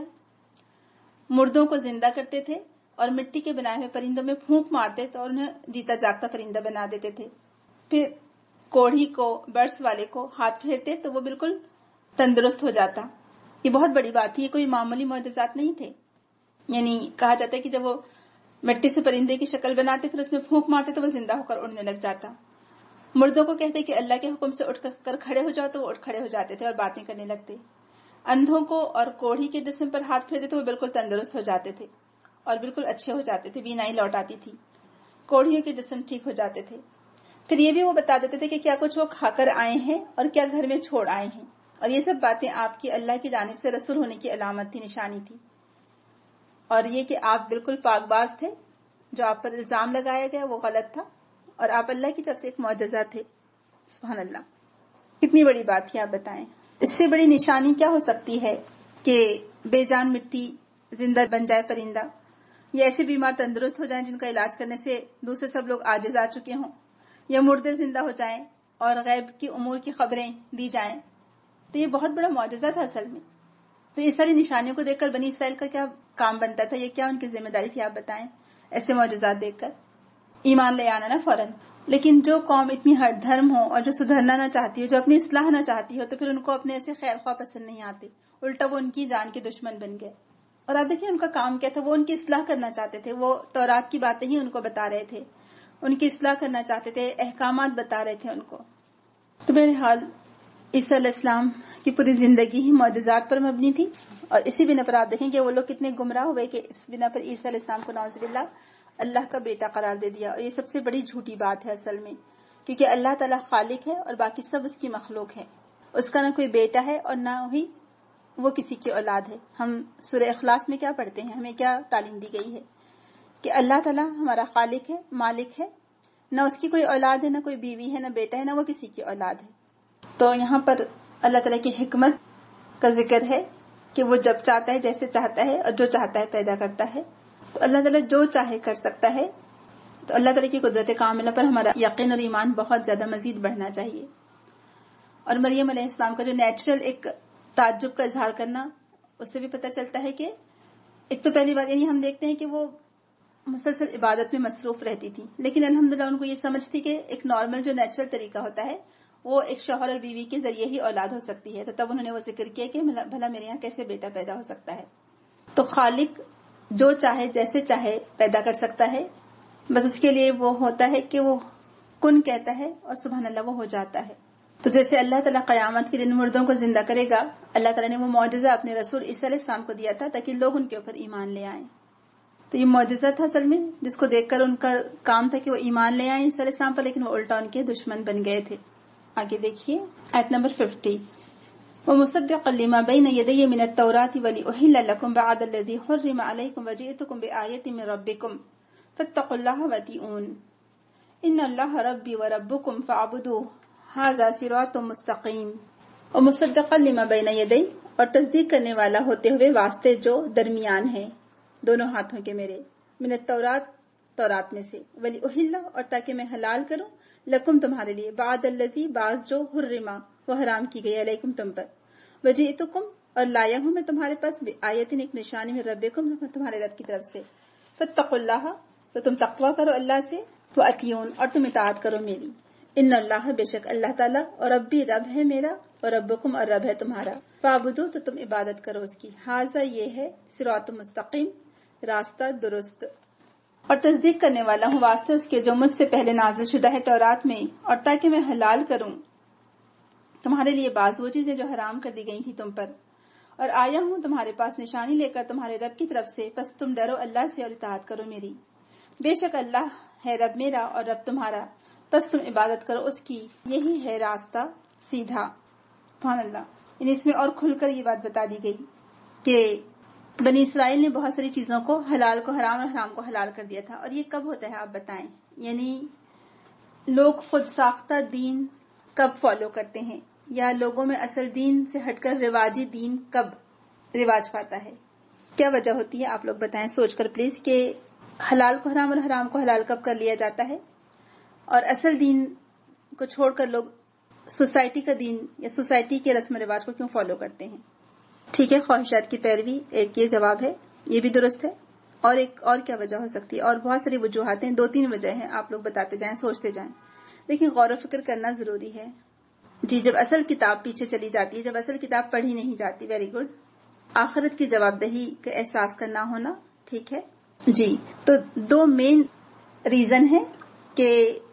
[SPEAKER 1] مردوں کو زندہ کرتے تھے اور مٹی کے بنائے ہوئے پرندوں میں پھونک مارتے تو انہیں جیتا جاگتا پرندہ بنا دیتے تھے۔ پھر کوڑھی کو، برس والے کو ہاتھ پھیرتے تو وہ بالکل تندرست ہو جاتا۔ یہ بہت بڑی بات تھی، یہ کوئی معمولی معجزات نہیں تھے۔ یعنی کہا جاتا ہے کہ جب وہ مٹی سے پرندے کی شکل بناتے پھر اس میں پھونک مارتے تو وہ زندہ ہو کر اڑنے لگ جاتا۔ مردوں کو کہتے کہ اللہ کے حکم سے اٹھ کر کھڑے ہو جاؤ تو وہ اٹھ کھڑے ہو جاتے تھے اور باتیں کرنے لگتے۔ اندھوں کو اور کوڑھی کے جسم پر ہاتھ پھیرتے تو وہ بالکل تندرست ہو جاتے تھے اور بالکل اچھے ہو جاتے تھے، بینائی لوٹ آتی تھی، کوڑھیوں کے جسم ٹھیک ہو جاتے تھے۔ پھر یہ بھی وہ بتا دیتے تھے کہ کیا کچھ وہ کھا کر آئے ہیں اور کیا گھر میں چھوڑ آئے ہیں، اور یہ سب باتیں آپ کی اللہ کی جانب سے رسول ہونے کی علامت تھی، نشانی تھی، اور یہ کہ آپ بالکل پاک باز تھے، جو آپ پر الزام لگایا گیا وہ غلط تھا اور آپ اللہ کی طرف سے ایک معجزہ تھے۔ سبحان اللہ، کتنی بڑی بات تھی، آپ بتائیں اس سے بڑی نشانی کیا ہو سکتی ہے کہ بے جان مٹی زندہ بن جائے پرندہ، یا ایسے بیمار تندرست ہو جائیں جن کا علاج کرنے سے دوسرے سب لوگ عاجز آ چکے ہوں، یا مردے زندہ ہو جائیں اور غیب کی امور کی خبریں دی جائیں۔ تو یہ بہت بڑا معجزہ تھا اصل میں۔ تو یہ ساری نشانیوں کو دیکھ کر بنی اسرائیل کا کیا کام بنتا تھا، یہ کیا ان کی ذمہ داری تھی، آپ بتائیں۔ ایسے معجزات دیکھ کر ایمان لے آنا نا فوراً۔ لیکن جو قوم اتنی ہر دھرم ہو اور جو سدھرنا نہ چاہتی ہو، جو اپنی اصلاح نہ چاہتی ہو، تو پھر ان کو اپنے ایسے خیر خواہ پسند نہیں آتے، الٹا وہ ان کی جان کے دشمن بن گئے۔ اور آپ دیکھیں ان کا کام کیا تھا، وہ ان کی اصلاح کرنا چاہتے تھے، وہ تورات کی باتیں ہی ان کو بتا رہے تھے، ان کی اصلاح کرنا چاہتے تھے، احکامات بتا رہے تھے ان کو۔ تو بہرحال عیسیٰ علیہ السلام کی پوری زندگی ہی معجزات پر مبنی تھی، اور اسی بنا پر آپ دیکھیں کہ وہ لوگ کتنے گمراہ ہوئے کہ اس بنا پر عیسیٰ علیہ السلام کو نعوذ باللہ اللہ کا بیٹا قرار دے دیا۔ اور یہ سب سے بڑی جھوٹی بات ہے اصل میں، کیونکہ اللہ تعالیٰ خالق ہے اور باقی سب اس کی مخلوق ہے، اس کا نہ کوئی بیٹا ہے اور نہ ہی وہ کسی کی اولاد ہے۔ ہم سورہ اخلاص میں کیا پڑھتے ہیں، ہمیں کیا تعلیم دی گئی ہے کہ اللہ تعالیٰ ہمارا خالق ہے، مالک ہے، نہ اس کی کوئی اولاد ہے، نہ کوئی بیوی ہے، نہ بیٹا ہے، نہ وہ کسی کی اولاد ہے۔ تو یہاں پر اللہ تعالیٰ کی حکمت کا ذکر ہے کہ وہ جب چاہتا ہے جیسے چاہتا ہے اور جو چاہتا ہے پیدا کرتا ہے۔ تو اللہ تعالیٰ جو چاہے کر سکتا ہے، تو اللہ تعالیٰ کی قدرت کاملہ پر ہمارا یقین اور ایمان بہت زیادہ مزید بڑھنا چاہیے۔ اور مریم علیہ السلام کا جو نیچرل ایک تعجب کا اظہار کرنا، اس سے بھی پتہ چلتا ہے کہ ایک تو پہلی بات یعنی ہم دیکھتے ہیں کہ وہ مسلسل عبادت میں مصروف رہتی تھی، لیکن الحمدللہ ان کو یہ سمجھ تھی کہ ایک نارمل جو نیچرل طریقہ ہوتا ہے وہ ایک شوہر اور بیوی کے ذریعے ہی اولاد ہو سکتی ہے۔ تو تب انہوں نے وہ ذکر کیا کہ بھلا میرے یہاں کیسے بیٹا پیدا ہو سکتا ہے۔ تو خالق جو چاہے جیسے چاہے پیدا کر سکتا ہے، بس اس کے لیے وہ ہوتا ہے کہ وہ کن کہتا ہے اور سبحان اللہ وہ ہو جاتا ہے۔ تو جیسے اللہ تعالیٰ قیامت کے دن مردوں کو زندہ کرے گا، اللہ تعالیٰ نے وہ معجزہ اپنے رسول عیسیٰ علیہ السلام کو دیا تھا تاکہ لوگ ان کے اوپر ایمان لے آئیں۔ تو یہ معجزہ تھا اصل میں، جس کو دیکھ کر ان کا کام تھا کہ وہ ایمان لے آئیں عیسیٰ علیہ السلام پر، لیکن وہ الٹا ان کے دشمن بن گئے تھے۔ آگے دیکھیے آیت نمبر ففٹی، وَمُصَدِّقًا لِمَا بَيْنَ يَدَيَّ مِنَ التَّوْرَاةِ وَلِأُحِلَّ لَكُمْ بَعْضَ الَّذِي حُرِّمَ عَلَيْكُمْ وَجِئْتُكُمْ بِآيَةٍ مِّن رَّبِّكُمْ فَاتَّقُوا اللَّهَ وَأَطِيعُونِ إِنَّ اللَّهَ رَبِّي وَرَبُّكُمْ فَاعْبُدُوهُ هَٰذَا صِرَاطٌ مُّسْتَقِيمٌ۔ وَمُصَدِّقًا لِمَا بَيْنَ يَدَيَّ، اور تصدیق کرنے والا ہوتے ہوئے واسطے جو درمیان ہیں دونوں ہاتھوں کے میرے، من التورات تورات میں سے، وَلِأُحِلَّ اور تاکہ میں حلال کروں، لکم تمہارے لیے، بعد الذی بعض جو حرما وہ حرام کی گئی، علیکم تم پر، وجئتکم اور لایا ہوں میں تمہارے پاس، بآیتن ایک نشانی میں ربکم تمہارے رب کی طرف سے، فاتقوا اللہ تو تم تقوی کرو اللہ سے، واطیعون اور تم اطاعت کرو میری، ان اللہ بے شک اللہ تعالیٰ، اور ربی رب ہے میرا، اور ربکم اور رب ہے تمہارا، فاعبدو تو تم عبادت کرو اس کی، ھذا یہ ہے صراط مستقیم راستہ درست۔ اور تصدیق کرنے والا ہوں واسطے اس کے جو مجھ سے پہلے نازل شدہ ہے تورات میں، اور تاکہ میں حلال کروں تمہارے لیے بعض وہ چیزیں جو حرام کر دی گئی تھی تم پر، اور آیا ہوں تمہارے پاس نشانی لے کر تمہارے رب کی طرف سے، پس تم ڈرو اللہ سے اور اطاعت کرو میری، بے شک اللہ ہے رب میرا اور رب تمہارا، پس تم عبادت کرو اس کی، یہی ہے راستہ سیدھا۔ سبحان اللہ، یعنی اس میں اور کھل کر یہ بات بتا دی گئی کہ بنی اسرائیل نے بہت ساری چیزوں کو حلال کو حرام اور حرام کو حلال کر دیا تھا. اور یہ کب ہوتا ہے آپ بتائیں؟ یعنی لوگ خود ساختہ دین کب فالو کرتے ہیں، یا لوگوں میں اصل دین سے ہٹ کر رواجی دین کب رواج پاتا ہے؟ کیا وجہ ہوتی ہے آپ لوگ بتائیں سوچ کر پلیز، کہ حلال کو حرام اور حرام کو حلال کب کر لیا جاتا ہے، اور اصل دین کو چھوڑ کر لوگ سوسائٹی کا دین یا سوسائٹی کے رسم و رواج کو کیوں فالو کرتے ہیں؟ ٹھیک ہے، خواہشات کی پیروی ایک یہ جواب ہے، یہ بھی درست ہے. اور ایک اور کیا وجہ ہو سکتی ہے؟ اور بہت ساری وجوہات ہیں، دو تین وجہ ہیں، آپ لوگ بتاتے جائیں، سوچتے جائیں. لیکن غور و فکر کرنا ضروری ہے. جی، جب اصل کتاب پیچھے چلی جاتی ہے، جب اصل کتاب پڑھی نہیں جاتی. Very good. آخرت کی جواب دہی کا احساس کرنا ہونا. ٹھیک ہے جی. تو دو مین ریزن ہے کہ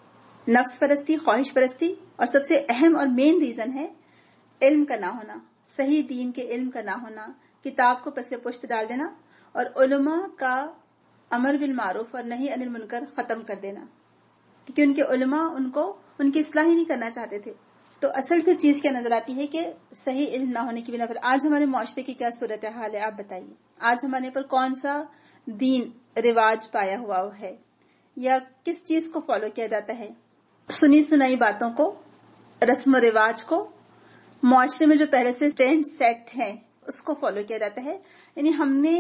[SPEAKER 1] نفس پرستی، خواہش پرستی، اور سب سے اہم اور مین ریزن ہے علم کا نہ ہونا، صحیح دین کے علم کا نہ ہونا، کتاب کو پس پشت ڈال دینا، اور علماء کا امر بالمعروف اور نہی عن المنکر ختم کر دینا، کیونکہ ان کے علماء ان کو ان کی اصلاح ہی نہیں کرنا چاہتے تھے. تو اصل پھر چیز کیا نظر آتی ہے کہ صحیح علم نہ ہونے کی بنا پر آج ہمارے معاشرے کی کیا صورت حال ہے آپ بتائیے. آج ہمارے پر کون سا دین رواج پایا ہوا ہے، یا کس چیز کو فالو کیا جاتا ہے؟ سنی سنائی باتوں کو، رسم و رواج کو، معاشرے میں جو پہلے سے ٹرینڈ سیٹ ہیں اس کو فالو کیا جاتا ہے. یعنی ہم نے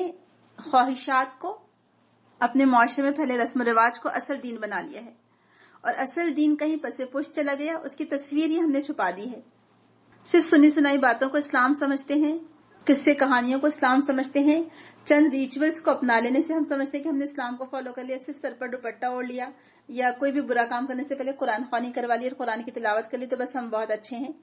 [SPEAKER 1] خواہشات کو، اپنے معاشرے میں پہلے رسم و رواج کو اصل دین بنا لیا ہے، اور اصل دین کہیں پسے پشت چلا گیا، اس کی تصویر ہی ہم نے چھپا دی ہے. صرف سنی سنائی باتوں کو اسلام سمجھتے ہیں، قصے کہانیوں کو اسلام سمجھتے ہیں، چند ریچولز کو اپنا لینے سے ہم سمجھتے ہیں کہ ہم نے اسلام کو فالو کر لیا. صرف سر پر دوپٹہ اوڑھ لیا، یا کوئی بھی برا کام کرنے سے پہلے قرآن خوانی کروا لی اور قرآن کی تلاوت کر لی تو بس ہم بہت اچھے ہیں،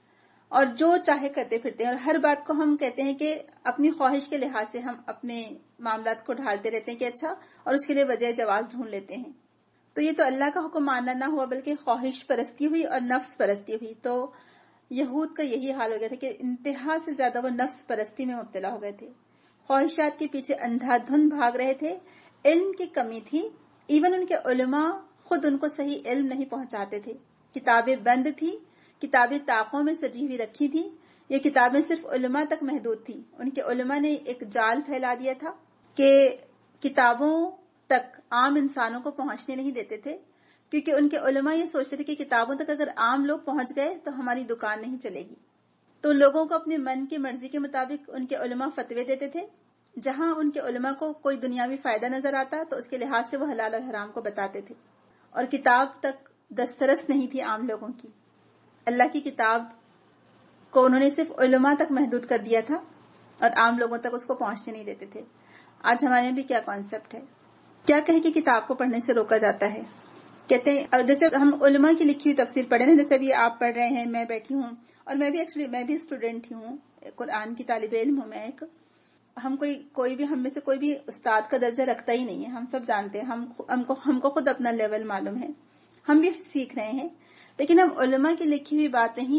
[SPEAKER 1] اور جو چاہے کرتے پھرتے ہیں. اور ہر بات کو ہم کہتے ہیں کہ اپنی خواہش کے لحاظ سے ہم اپنے معاملات کو ڈھالتے رہتے ہیں کہ اچھا، اور اس کے لیے وجہ جواز ڈھونڈ لیتے ہیں. تو یہ تو اللہ کا حکم ماننا نہ ہوا، بلکہ خواہش پرستی ہوئی اور نفس پرستی ہوئی. تو یہود کا یہی حال ہو گیا تھا کہ انتہا سے زیادہ وہ نفس پرستی میں مبتلا ہو گئے تھے، خواہشات کے پیچھے اندھا دھند بھاگ رہے تھے. علم کی کمی تھی، ایون ان کے علماء خود ان کو صحیح علم نہیں پہنچاتے تھے. کتابیں بند تھی، کتابیں طاقوں میں سجی ہوئی رکھی تھی، یہ کتابیں صرف علماء تک محدود تھی. ان کے علماء نے ایک جال پھیلا دیا تھا کہ کتابوں تک عام انسانوں کو پہنچنے نہیں دیتے تھے، کیونکہ ان کے علماء یہ سوچتے تھے کہ کتابوں تک اگر عام لوگ پہنچ گئے تو ہماری دکان نہیں چلے گی. تو لوگوں کو اپنے من کی مرضی کے مطابق ان کے علماء فتوے دیتے تھے. جہاں ان کے علماء کو کوئی دنیاوی فائدہ نظر آتا تو اس کے لحاظ سے وہ حلال اور حرام کو بتاتے تھے، اور کتاب تک دسترس نہیں تھی عام لوگوں کی. اللہ کی کتاب کو انہوں نے صرف علماء تک محدود کر دیا تھا اور عام لوگوں تک اس کو پہنچنے نہیں دیتے تھے. آج ہمارے بھی کیا کانسیپٹ ہے، کیا کہے کہ کتاب کو پڑھنے سے روکا جاتا ہے. کہتے ہیں جیسے ہم علماء کی لکھی ہوئی تفسیر پڑھیں نا، جیسے ابھی آپ پڑھ رہے ہیں، میں بیٹھی ہوں، اور میں بھی ایکچولی میں بھی اسٹوڈینٹ ہی ہوں، قرآن کی طالب علم ہوں میں ایک. ہم کوئی کوئی بھی ہم میں سے کوئی بھی استاد کا درجہ رکھتا ہی نہیں ہے، ہم سب جانتے ہیں، ہم ہم کو ہم کو خود اپنا لیول معلوم ہے، ہم بھی سیکھ رہے ہیں. لیکن ہم علماء کی لکھی ہوئی باتیں ہی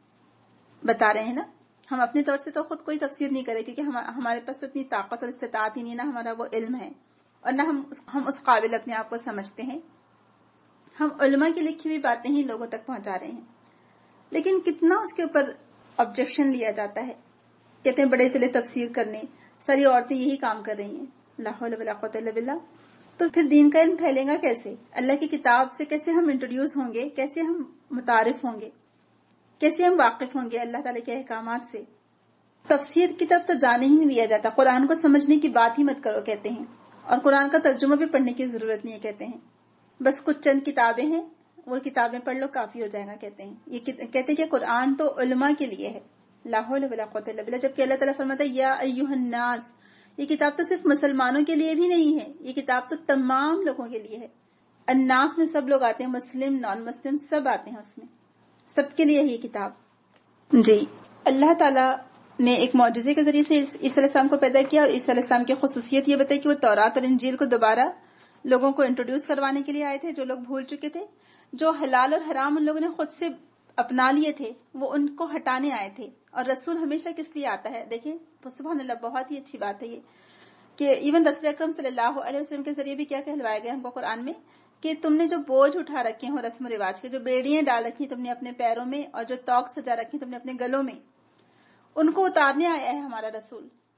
[SPEAKER 1] بتا رہے ہیں نا. ہم اپنے طور سے تو خود کوئی تفسیر نہیں کرے، کیونکہ ہمارے پاس اتنی طاقت اور استطاعت ہی نہیں، نہ ہمارا وہ علم ہے، اور نہ ہم ہم اس قابل اپنے آپ کو سمجھتے ہیں. ہم علماء کی لکھی ہوئی باتیں ہی لوگوں تک پہنچا رہے ہیں. لیکن کتنا اس کے اوپر آبجیکشن لیا جاتا ہے. کہتے ہیں بڑے چلے تفسیر کرنے، ساری عورتیں یہی کام کر رہی ہیں، لا حول ولا قوت الا باللہ. تو پھر دین کا علم پھیلے گا کیسے؟ اللہ کی کتاب سے کیسے ہم انٹروڈیوس ہوں گے، کیسے ہم متعارف ہوں گے، کیسے ہم واقف ہوں گے اللہ تعالیٰ کے احکامات سے؟ تفسیر کی طرف تو جانے ہی نہیں دیا جاتا. قرآن کو سمجھنے کی بات ہی مت کرو کہتے ہیں، اور قرآن کا ترجمہ بھی پڑھنے کی ضرورت نہیں ہے کہتے ہیں. بس کچھ چند کتابیں ہیں، وہ کتابیں پڑھ لو کافی ہو جائے گا کہتے ہیں. یہ کہتے ہیں کہ قرآن تو علماء کے لیے ہے، لا حول ولا قوت الا باللہ. جبکہ اللہ تعالیٰ فرماتا ہے یا ایھا الناس، یہ کتاب تو صرف مسلمانوں کے لیے بھی نہیں ہے، یہ کتاب تو تمام لوگوں کے لیے ہے. الناس میں سب لوگ آتے ہیں، مسلم نان مسلم سب آتے ہیں اس میں، سب کے لیے ہے یہ کتاب. جی، اللہ تعالیٰ نے ایک معجزے کے ذریعے سے عیسیٰ علیہ السلام کو پیدا کیا، اور عیسیٰ علیہ السلام کی خصوصیت یہ بتائی کہ وہ تورات اور انجیل کو دوبارہ لوگوں کو انٹروڈیوس کروانے کے لیے آئے تھے، جو لوگ بھول چکے تھے. جو حلال اور حرام ان لوگوں نے خود سے اپنا لیے تھے وہ ان کو ہٹانے آئے تھے. اور رسول ہمیشہ کس لیے آتا ہے؟ دیکھیں سبحان اللہ، بہت ہی اچھی بات ہے یہ کہ ایون رسول اکرم صلی اللہ علیہ وسلم کے ذریعے بھی کیا کہلوایا گیا ہم کو قرآن میں کہ تم نے جو بوجھ اٹھا رکھے ہو رسم و رواج کے، جو بیڑیاں ڈال رکھی تم نے اپنے پیروں میں، اور جو توق سجا رکھی تم نے اپنے گلوں میں، ان کو اتارنے آیا ہے ہمارا رسول.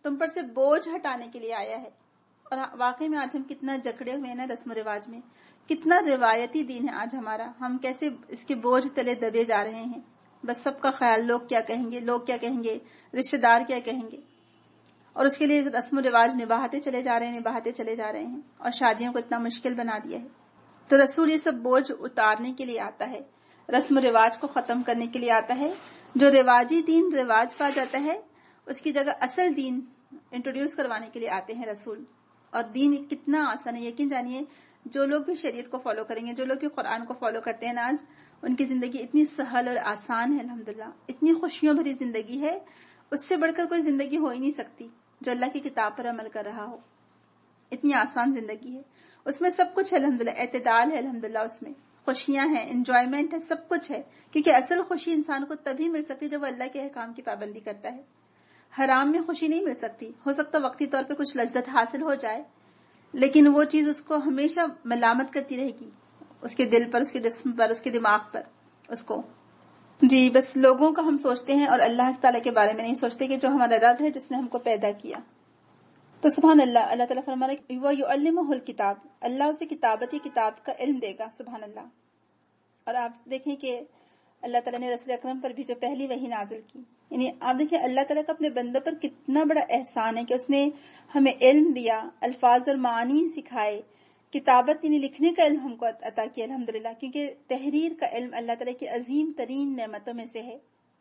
[SPEAKER 1] تم پر سے بوجھ ہٹانے کے لیے آیا ہے. اور واقعی میں آج ہم کتنا جکڑے ہوئے ہیں نا رسم و رواج میں, کتنا روایتی دین ہے آج ہمارا, ہم کیسے اس کے بوجھ تلے دبے جا رہے ہیں. بس سب کا خیال, لوگ کیا کہیں گے, لوگ کیا کہیں گے, رشتہ دار کیا کہیں گے, اور اس کے لیے رسم و رواج نبھاتے چلے جا رہے ہیں نبھاتے چلے جا رہے ہیں, اور شادیوں کو اتنا مشکل بنا دیا ہے. تو رسول یہ سب بوجھ اتارنے کے لیے آتا ہے, رسم و رواج کو ختم کرنے کے لیے آتا ہے. جو رواجی دین رواج پا جاتا ہے اس کی جگہ اصل دین انٹروڈیوس کروانے کے لیے آتے ہیں رسول. اور دین کتنا آسان ہے, یقین جانیے جو لوگ بھی شریعت کو فالو کریں گے, جو لوگ بھی قرآن کو فالو کرتے ہیں نا آج, ان کی زندگی اتنی سہل اور آسان ہے الحمدللہ, اتنی خوشیوں بھری زندگی ہے, اس سے بڑھ کر کوئی زندگی ہو ہی نہیں سکتی جو اللہ کی کتاب پر عمل کر رہا ہو. اتنی آسان زندگی ہے, اس میں سب کچھ ہے الحمدللہ, اعتدال ہے الحمدللہ, اس میں خوشیاں ہیں, انجوائمنٹ ہے, سب کچھ ہے. کیونکہ اصل خوشی انسان کو تبھی مل سکتی جب وہ اللہ کے احکام کی پابندی کرتا ہے. حرام میں خوشی نہیں مل سکتی. ہو سکتا وقتی طور پہ کچھ لذت حاصل ہو جائے, لیکن وہ چیز اس کو ہمیشہ ملامت کرتی رہے گی, اس کے دل پر, اس کے جسم پر, اس کے دماغ پر, اس کو. جی بس لوگوں کا ہم سوچتے ہیں اور اللہ تعالیٰ کے بارے میں نہیں سوچتے کہ جو ہمارا رب ہے جس نے ہم کو پیدا کیا. تو سبحان اللہ, اللہ تعالیٰ فرما رہا ہے وَيُعَلِّمُهُ الْكِتَابَ, اللہ اسے کتابت کتاب کا علم دے گا. سبحان اللہ. اور آپ دیکھیں کہ اللہ تعالیٰ نے رسول اکرم پر بھی جو پہلی وحی نازل کی, یعنی آپ دیکھیں اللہ تعالیٰ کا اپنے بندوں پر کتنا بڑا احسان ہے کہ اس نے ہمیں علم دیا, الفاظ اور معانی سکھائے, کتابت یعنی لکھنے کا علم ہم کو عطا کیا الحمدللہ. کیونکہ تحریر کا علم اللہ تعالیٰ کی عظیم ترین نعمتوں میں سے ہے.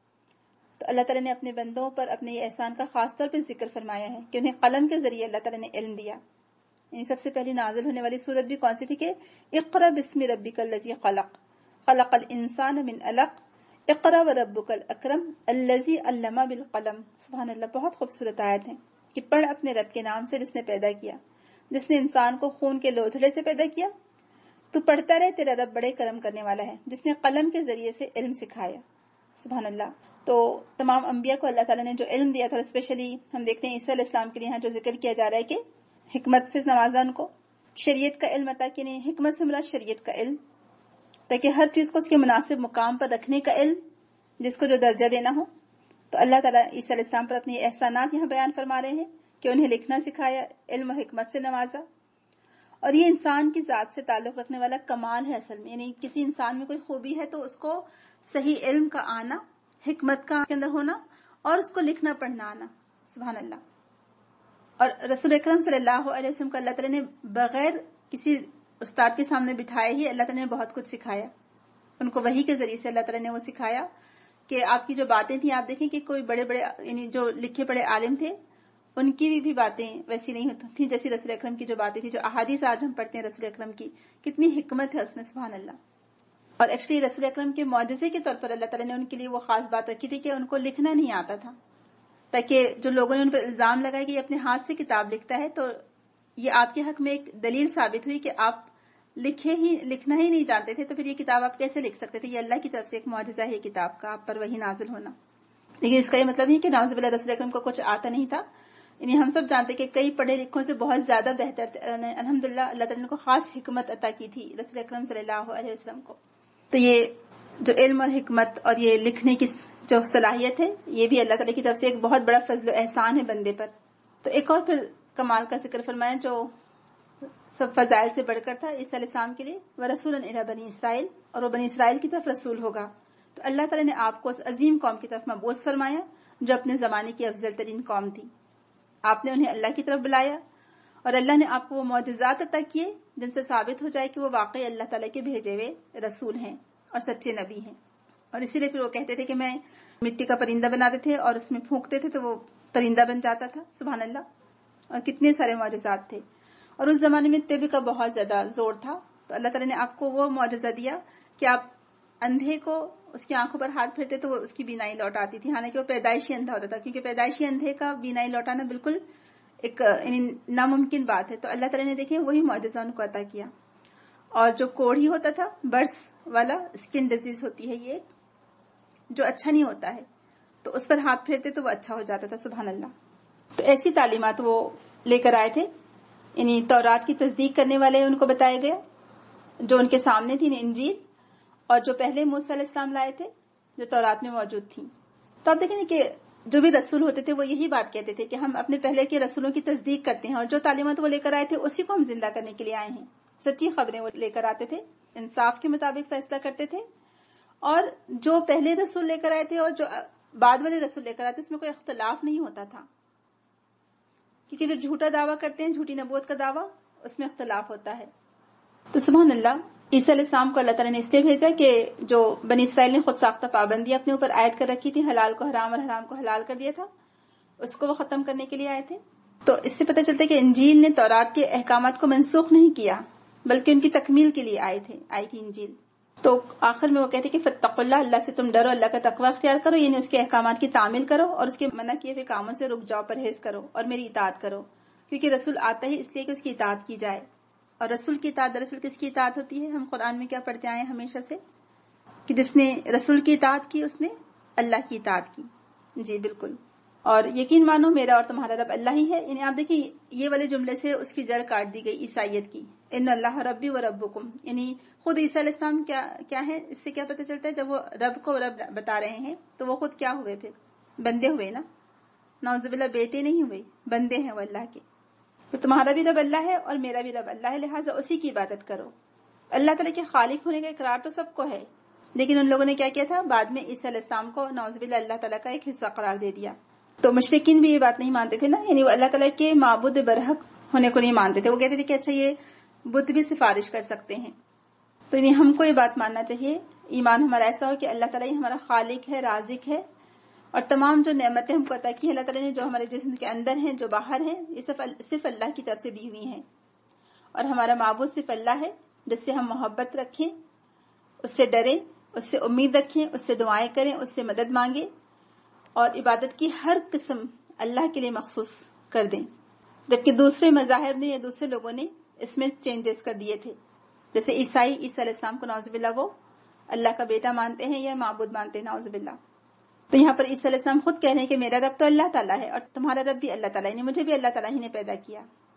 [SPEAKER 1] تو اللہ تعالیٰ نے اپنے بندوں پر اپنے یہ احسان کا خاص طور پر ذکر فرمایا ہے کہ انہیں قلم کے ذریعے اللہ تعالیٰ نے علم دیا. یعنی سب سے پہلی نازل ہونے والی سورت بھی کون سی تھی کہ اقرا بسم ربک الذی خلق, خلق الانسان من علق, اقرا وربک الاکرم الذی علم بالقلم. سبحان اللہ, بہت خوبصورت آیت ہے کہ پڑھ اپنے رب کے نام سے جس نے پیدا کیا, جس نے انسان کو خون کے لوتھڑے سے پیدا کیا. تو پڑھتا رہے, تیرا رب بڑے کرم کرنے والا ہے جس نے قلم کے ذریعے سے علم سکھایا. سبحان اللہ. تو تمام انبیاء کو اللہ تعالیٰ نے جو علم دیا تھا, اسپیشلی ہم دیکھتے ہیں عیسیٰ علیہ السلام کے لیے یہاں جو ذکر کیا جا رہا ہے کہ حکمت سے نوازا ان کو, شریعت کا علم عطا کیا. نہیں, حکمت سے مراد شریعت کا علم, تاکہ ہر چیز کو اس کے مناسب مقام پر رکھنے کا علم, جس کو جو درجہ دینا ہو. تو اللہ تعالیٰ عیسیٰ علیہ السلام پر اپنی احسانات یہاں بیان فرما رہے ہیں کہ انہیں لکھنا سکھایا, علم و حکمت سے نوازا. اور یہ انسان کی ذات سے تعلق رکھنے والا کمال ہے اصل میں. یعنی کسی انسان میں کوئی خوبی ہے تو اس کو صحیح علم کا آنا, حکمت کا کے اندر ہونا, اور اس کو لکھنا پڑھنا آنا. سبحان اللہ. اور رسول اکرم صلی اللہ علیہ وسلم کو اللہ تعالیٰ نے بغیر کسی استاد کے سامنے بٹھائے ہی اللہ تعالیٰ نے بہت کچھ سکھایا. ان کو وحی کے ذریعے سے اللہ تعالیٰ نے وہ سکھایا کہ آپ کی جو باتیں تھیں, آپ دیکھیں کہ کوئی بڑے بڑے یعنی جو لکھے پڑے عالم تھے ان کی بھی, بھی باتیں ویسی نہیں ہوتی تھیں جیسی رسول اکرم کی جو باتیں تھیں. جو احادیث آج ہم پڑھتے ہیں رسول اکرم کی, کتنی حکمت ہے اس میں. سبحان اللہ. اور ایکچولی رسول اکرم کے معجزے کے طور پر اللہ تعالیٰ نے ان کے لیے وہ خاص بات رکھی تھی کہ ان کو لکھنا نہیں آتا تھا, تاکہ جو لوگوں نے ان پر الزام لگایا کہ یہ اپنے ہاتھ سے کتاب لکھتا ہے, تو یہ آپ کے حق میں ایک دلیل ثابت ہوئی کہ آپ لکھے ہی لکھنا ہی نہیں جانتے تھے, تو پھر یہ کتاب آپ کیسے لکھ سکتے تھے؟ یہ اللہ کی طرف سے ایک معجزہ ہے یہ کتاب کا, آپ پر وہی نازل ہونا. لیکن اس کا یہ مطلب نہیں کہ نعوذ باللہ رسول اکرم کو کچھ آتا نہیں تھا. یعنی ہم سب جانتے کہ کئی پڑھے لکھوں سے بہت زیادہ بہتر تھے. الحمدللہ اللہ تعالیٰ نے کو خاص حکمت عطا کی تھی رسول اکرم صلی اللہ علیہ وسلم کو. تو یہ جو علم اور حکمت اور یہ لکھنے کی جو صلاحیت ہے, یہ بھی اللہ تعالیٰ کی طرف سے ایک بہت بڑا فضل و احسان ہے بندے پر. تو ایک اور پھر کمال کا ذکر فرمایا جو سب فضائل سے بڑھ کر تھا عیسیٰ علیہ السلام کے لیے, وَرَسُولًا إِلَىٰ بَنِي اسرائیل, اور وہ بنی اسرائیل کی طرف رسول ہوگا. تو اللہ تعالیٰ نے آپ کو اس عظیم قوم کی طرف مبعوث فرمایا جو اپنے زمانے کی افضل ترین قوم تھی. آپ نے انہیں اللہ کی طرف بلایا, اور اللہ نے آپ کو وہ معجزات عطا کیے جن سے ثابت ہو جائے کہ وہ واقعی اللہ تعالیٰ کے بھیجے ہوئے رسول ہیں اور سچے نبی ہیں. اور اسی لیے پھر وہ کہتے تھے کہ میں مٹی کا پرندہ بناتے تھے اور اس میں پھونکتے تھے تو وہ پرندہ بن جاتا تھا. سبحان اللہ. اور کتنے سارے معجزات تھے, اور اس زمانے میں طب کا بہت زیادہ زور تھا. تو اللہ تعالیٰ نے آپ کو وہ معجزہ دیا کہ آپ اندھے کو اس کی آنکھوں پر ہاتھ پھیرتے تو وہ اس کی بینائی لوٹ آتی تھی, حالانکہ وہ پیدائشی اندھا ہوتا تھا, کیونکہ پیدائشی اندھے کا بینائی لوٹانا بالکل ایک یعنی ناممکن بات ہے. تو اللہ تعالیٰ نے دیکھیں وہی معجزہ ان کو عطا کیا. اور جو کوڑھی ہوتا تھا, برس والا اسکن ڈیزیز ہوتی ہے یہ, جو اچھا نہیں ہوتا ہے, تو اس پر ہاتھ پھیرتے تو وہ اچھا ہو جاتا تھا. سبحان اللہ. تو ایسی تعلیمات وہ لے کر آئے تھے. یعنی تورات کی تصدیق کرنے والے ان کو بتایا گیا جو ان کے سامنے تھی انجیل, اور جو پہلے موسیٰ علیہ السلام لائے تھے جو تورات میں موجود تھی. تو آپ دیکھیں کہ جو بھی رسول ہوتے تھے وہ یہی بات کہتے تھے کہ ہم اپنے پہلے کے رسولوں کی تصدیق کرتے ہیں اور جو تعلیمات وہ لے کر آئے تھے اسی کو ہم زندہ کرنے کے لیے آئے ہیں. سچی خبریں وہ لے کر آتے تھے, انصاف کے مطابق فیصلہ کرتے تھے, اور جو پہلے رسول لے کر آئے تھے اور جو بعد والے رسول لے کر آئے تھے اس میں کوئی اختلاف نہیں ہوتا تھا, کیونکہ جو جھوٹا دعویٰ کرتے ہیں, جھوٹی نبوت کا دعویٰ, اس میں اختلاف ہوتا ہے. تو سبحان اللہ, عیسیٰ علیہ السلام کو اللہ تعالیٰ نے اس لیے بھیجا کہ جو بنی اسرائیل نے خود ساختہ پابندیاں اپنے اوپر عائد کر رکھی تھی, حلال کو حرام اور حرام کو حلال کر دیا تھا, اس کو وہ ختم کرنے کے لیے آئے تھے. تو اس سے پتہ چلتا ہے کہ انجیل نے تورات کے احکامات کو منسوخ نہیں کیا بلکہ ان کی تکمیل کے لیے آئے تھے آئی تھی انجیل. تو آخر میں وہ کہتے کہ فاتقوا اللہ, اللہ سے تم ڈرو, اللہ کا تقوی اختیار کرو, یعنی اس کے احکامات کی تعمیل کرو اور اس کے منع کیے ہوئے کاموں سے رک جاؤ, پرہیز کرو اور میری اطاعت کرو. کیونکہ رسول آتا ہے اس لیے کہ اس کی اطاعت کی جائے, اور رسول کی اطاعت دراصل کس کی اطاعت ہوتی ہے؟ ہم قرآن میں کیا پڑھتے آئے ہیں ہمیشہ سے کہ جس نے رسول کی اطاعت کی اس نے اللہ کی اطاعت کی. جی بالکل. اور یقین مانو میرا اور تمہارا رب اللہ ہی ہے. یعنی آپ دیکھیں یہ والے جملے سے اس کی جڑ کاٹ دی گئی عیسائیت کی, ان اللہ ربی و ربکم. یعنی خود عیسیٰ علیہ السلام کیا کیا ہے, اس سے کیا پتہ چلتا ہے؟ جب وہ رب کو رب بتا رہے ہیں تو وہ خود کیا ہوئے, پھر بندے ہوئے نا, نعوذ باللہ بیٹے نہیں ہوئے, بندے ہیں وہ اللہ کے. تو تمہارا بھی رب اللہ ہے اور میرا بھی رب اللہ ہے, لہٰذا اسی کی عبادت کرو. اللہ تعالیٰ کے خالق ہونے کا اقرار تو سب کو ہے, لیکن ان لوگوں نے کیا کیا تھا, بعد میں عیسیٰ علیہ السلام کو نعوذ باللہ اللہ تعالیٰ کا ایک حصہ قرار دے دیا. تو مشرکین بھی یہ بات نہیں مانتے تھے نا, یعنی وہ اللہ تعالیٰ کے معبود برحق ہونے کو نہیں مانتے تھے. وہ کہتے تھے کہ اچھا یہ بت بھی سفارش کر سکتے ہیں. تو یعنی ہم کو یہ بات ماننا چاہیے, ایمان ہمارا ایسا ہو کہ اللہ تعالیٰ ہی ہمارا خالق ہے, رازق ہے, اور تمام جو نعمتیں ہم کو عطا کی اللہ تعالیٰ نے, جو ہمارے جسم کے اندر ہیں, جو باہر ہیں, یہ صرف صرف اللہ کی طرف سے دی ہوئی ہیں. اور ہمارا معبود صرف اللہ ہے جس سے ہم محبت رکھیں, اس سے ڈریں, اس سے امید رکھیں, اس سے دعائیں کریں, اس سے مدد مانگیں, اور عبادت کی ہر قسم اللہ کے لیے مخصوص کر دیں. جبکہ دوسرے مذاہب نے یا دوسرے لوگوں نے اس میں چینجز کر دیے تھے. جیسے عیسائی عیسیٰ علیہ السلام کو نعوذ باللہ وہ اللہ کا بیٹا مانتے ہیں یا معبود مانتے ہیں, نعوذ باللہ. تو یہاں پر عیسیٰ علیہ السلام خود کہہ رہے ہیں کہ میرا رب تو اللہ تعالیٰ ہے اور تمہارا رب بھی اللہ تعالیٰ, یعنی مجھے بھی اللہ تعالیٰ ہی نے پیدا کیا.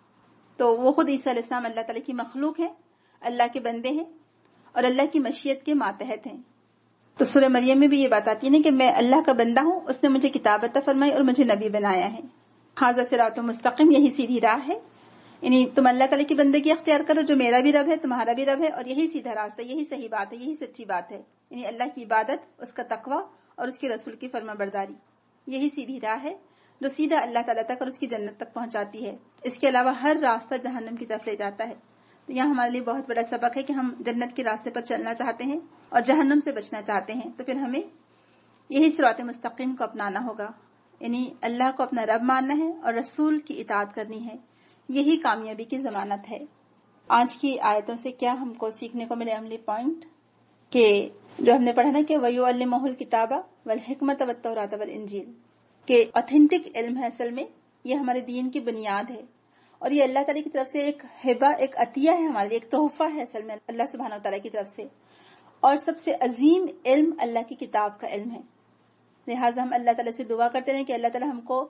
[SPEAKER 1] تو وہ خود عیسیٰ علیہ السلام اللہ تعالیٰ کی مخلوق ہیں, اللہ کے بندے ہیں اور اللہ کی مشیت کے ماتحت ہیں. تو سورہ مریم میں بھی یہ بات آتی ہے نا کہ میں اللہ کا بندہ ہوں, اس نے مجھے کتاب عطا فرمائی اور مجھے نبی بنایا ہے. ھذا صراط مستقیم, یہی سیدھی راہ ہے. یعنی تم اللہ تعالیٰ کی بندگی اختیار کرو, جو میرا بھی رب ہے تمہارا بھی رب ہے, اور یہی سیدھا راستہ, یہی صحیح بات ہے, یہی سچی بات ہے. یعنی اللہ کی عبادت, اس کا تقوی اور اس کے رسول کی فرما برداری, یہی سیدھی راہ ہے جو سیدھا اللہ تعالیٰ تک اور اس کی جنت تک پہنچاتی ہے. اس کے علاوہ ہر راستہ جہنم کی طرف لے جاتا ہے. تو یہاں ہمارے لیے بہت بڑا سبق ہے کہ ہم جنت کے راستے پر چلنا چاہتے ہیں اور جہنم سے بچنا چاہتے ہیں, تو پھر ہمیں یہی صراط مستقیم کو اپنانا ہوگا. یعنی اللہ کو اپنا رب ماننا ہے اور رسول کی اطاعت کرنی ہے, یہی کامیابی کی ضمانت ہے. آج کی آیتوں سے کیا ہم کو سیکھنے کو ملے عملی پوائنٹ, کہ جو ہم نے پڑھا نا کہ وَيُعَلِّمُهُ الْكِتَابَ وَالْحِكْمَةَ وَالتَّوْرَاةَ وَالْإِنْجِيلَ, کہ اوتھینٹک علم ہے, اصل میں یہ ہمارے دین کی بنیاد ہے, اور یہ اللہ تعالیٰ کی طرف سے ایک ہبہ, ایک عطیہ ہے ہمارے لیے, ایک تحفہ ہے اصل میں اللہ سبحانہ وتعالیٰ کی طرف سے. اور سب سے عظیم علم اللہ کی کتاب کا علم ہے. لہٰذا ہم اللہ تعالیٰ سے دعا کرتے ہیں کہ اللہ تعالیٰ ہم کو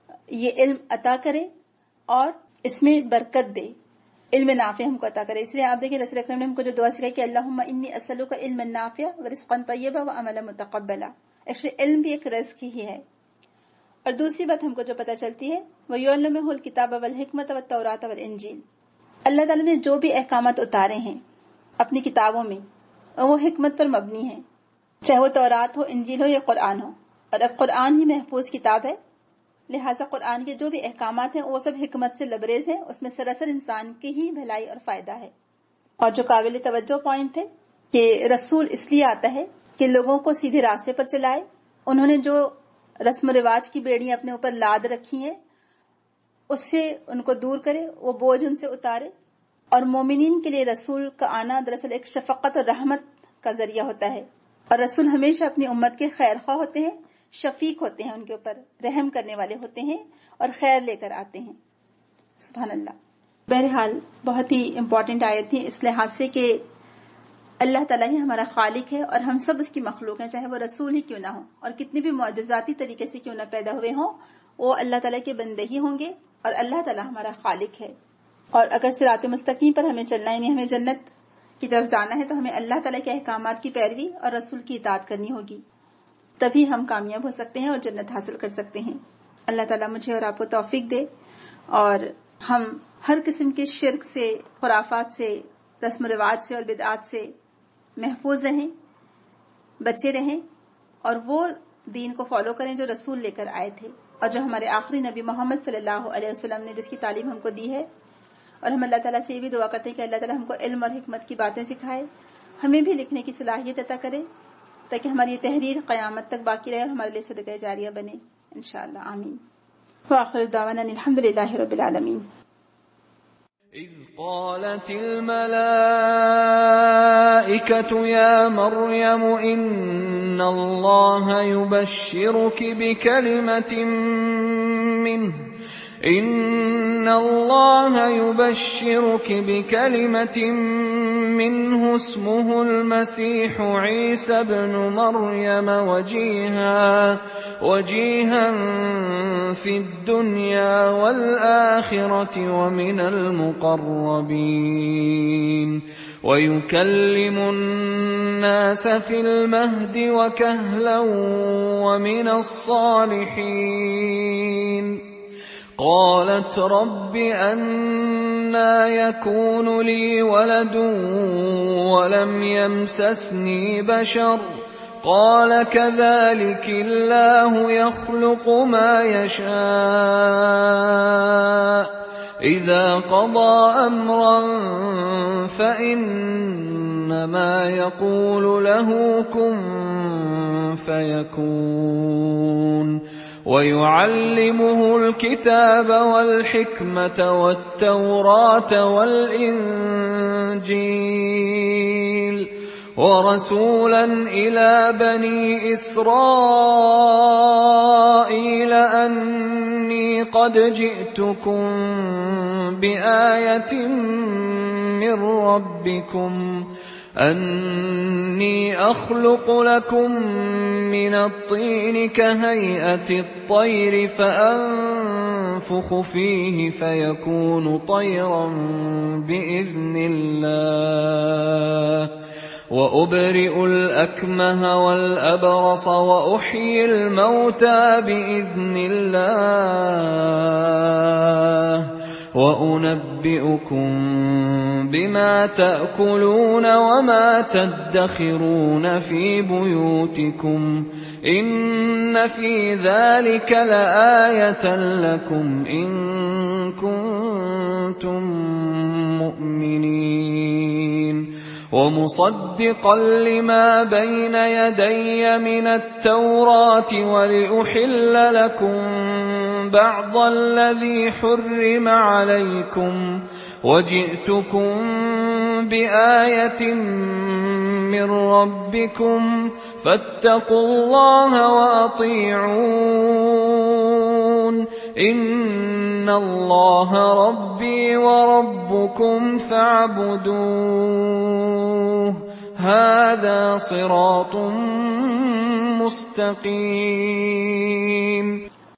[SPEAKER 1] یہ علم عطا کرے اور اس میں برکت دے, علم نافع ہم کو عطا کرے. اس لیے آپ دیکھیں رسول اکرم نے ہم کو جو دعا سکھائی کہ اللہم انی اسألک علما نافعا ورزقا طیبا وعملا متقبلا. ایکچولی علم بھی ایک رزق ہی ہے. اور دوسری بات ہم کو جو پتہ چلتی ہے وَيُعَلِّمُهُ الْكِتَابَ وَالْحِكْمَةَ وَالتَّوْرَاةَ وَالْإِنْجِيلَ, اللہ تعالیٰ نے جو بھی احکامات اتارے ہیں اپنی کتابوں میں وہ حکمت پر مبنی ہیں, چاہے وہ تورات ہو, انجیل ہو یا قرآن ہو. اور اب قرآن ہی محفوظ کتاب ہے, لہٰذا قرآن کے جو بھی احکامات ہیں وہ سب حکمت سے لبریز ہیں, اس میں سراسر انسان کی ہی بھلائی اور فائدہ ہے. اور جو قابل توجہ پوائنٹ تھے کہ رسول اس لیے آتا ہے کہ لوگوں کو سیدھے راستے پر چلائے. انہوں نے جو رسم و رواج کی بیڑیاں اپنے اوپر لاد رکھی ہیں اس سے ان کو دور کرے, وہ بوجھ ان سے اتارے. اور مومنین کے لیے رسول کا آنا دراصل ایک شفقت اور رحمت کا ذریعہ ہوتا ہے, اور رسول ہمیشہ اپنی امت کے خیر خواہ ہوتے ہیں, شفیق ہوتے ہیں, ان کے اوپر رحم کرنے والے ہوتے ہیں اور خیر لے کر آتے ہیں. سبحان اللہ. بہرحال بہت ہی امپورٹنٹ آیت تھی اس لحاظ سے کہ اللہ تعالیٰ ہی ہمارا خالق ہے اور ہم سب اس کی مخلوق ہیں, چاہے وہ رسول ہی کیوں نہ ہو اور کتنی بھی معجزاتی طریقے سے کیوں نہ پیدا ہوئے ہوں, وہ اللہ تعالیٰ کے بندے ہی ہوں گے اور اللہ تعالیٰ ہمارا خالق ہے. اور اگر صراط مستقیم پر ہمیں چلنا ہے, یعنی ہمیں جنت کی طرف جانا ہے, تو ہمیں اللہ تعالیٰ کے احکامات کی پیروی اور رسول کی اطاعت کرنی ہوگی. तभी हम कामयाब हो सकते हैं और जन्नत हासिल कर सकते हैं। अल्लाह ताला मुझे और आपको तौफीक दे और हम हर किस्म के शिर्क से, खुराफात से, रस्म रिवाज से और बिदआत से महफूज रहें, बचे रहें और वो दीन को फॉलो करें जो रसूल लेकर आए थे और जो हमारे आखिरी नबी मोहम्मद सल्लल्लाहु अलैहि वसल्लम ने जिसकी तालीम हमको दी है। और हम अल्लाह ताला से ये भी दुआ करते हैं कि अल्लाह ताला हमको इल्म और हिकमत की बातें सिखाए, हमें भी लिखने की सलाहियत अता करे ताकि हमारी ये तहरीर क़यामत तक बाकी रहे और हमारे लिए सदक़े जारिया बने इंशाअल्लाह। आमीन। व आखिर दावाना अल्हम्दुलिल्लाहि रब्बिल आलमीन।
[SPEAKER 2] إذ قالت الملائكة يا مريم إن الله يبشرك بكلمة منه إن الله يبشرك بكلمة منه اسمه المسيح عيسى ابن مريم وجيها وجيها في الدنيا والآخرة ومن المقربين ويكلم الناس في المهد وكهلا ومن الصالحين. قالت رب أنى يكون لي ولد ولم يمسسني بشر قال كذلك الله يخلق ما يشاء إذا قضى أمرا فإنما يقول له كن فيكون. ويعلمه الكتاب والحكمة والتوراة والإنجيل ورسولا إلى بني إسرائيل أني قد جئتكم بآية من ربكم أني أخلق لكم من الطين كهيئة الطير فأنفخ فيه فيكون طيرا بإذن الله وأبرئ الأكمه والأبرص وأحيي الموتى بإذن الله وأنبئكم بما تأكلون وما تدخرون في بيوتكم إن في ذلك لآية لكم إن كنتم مؤمنين. ومصدقا لما بين يدي من التوراة ولأحل لكم بعض الذي حرم عليكم وجئتكم بآية من ربكم فاتقوا الله وأطيعون إن الله ربي وربكم فاعبدوه هذا صراط مستقيم.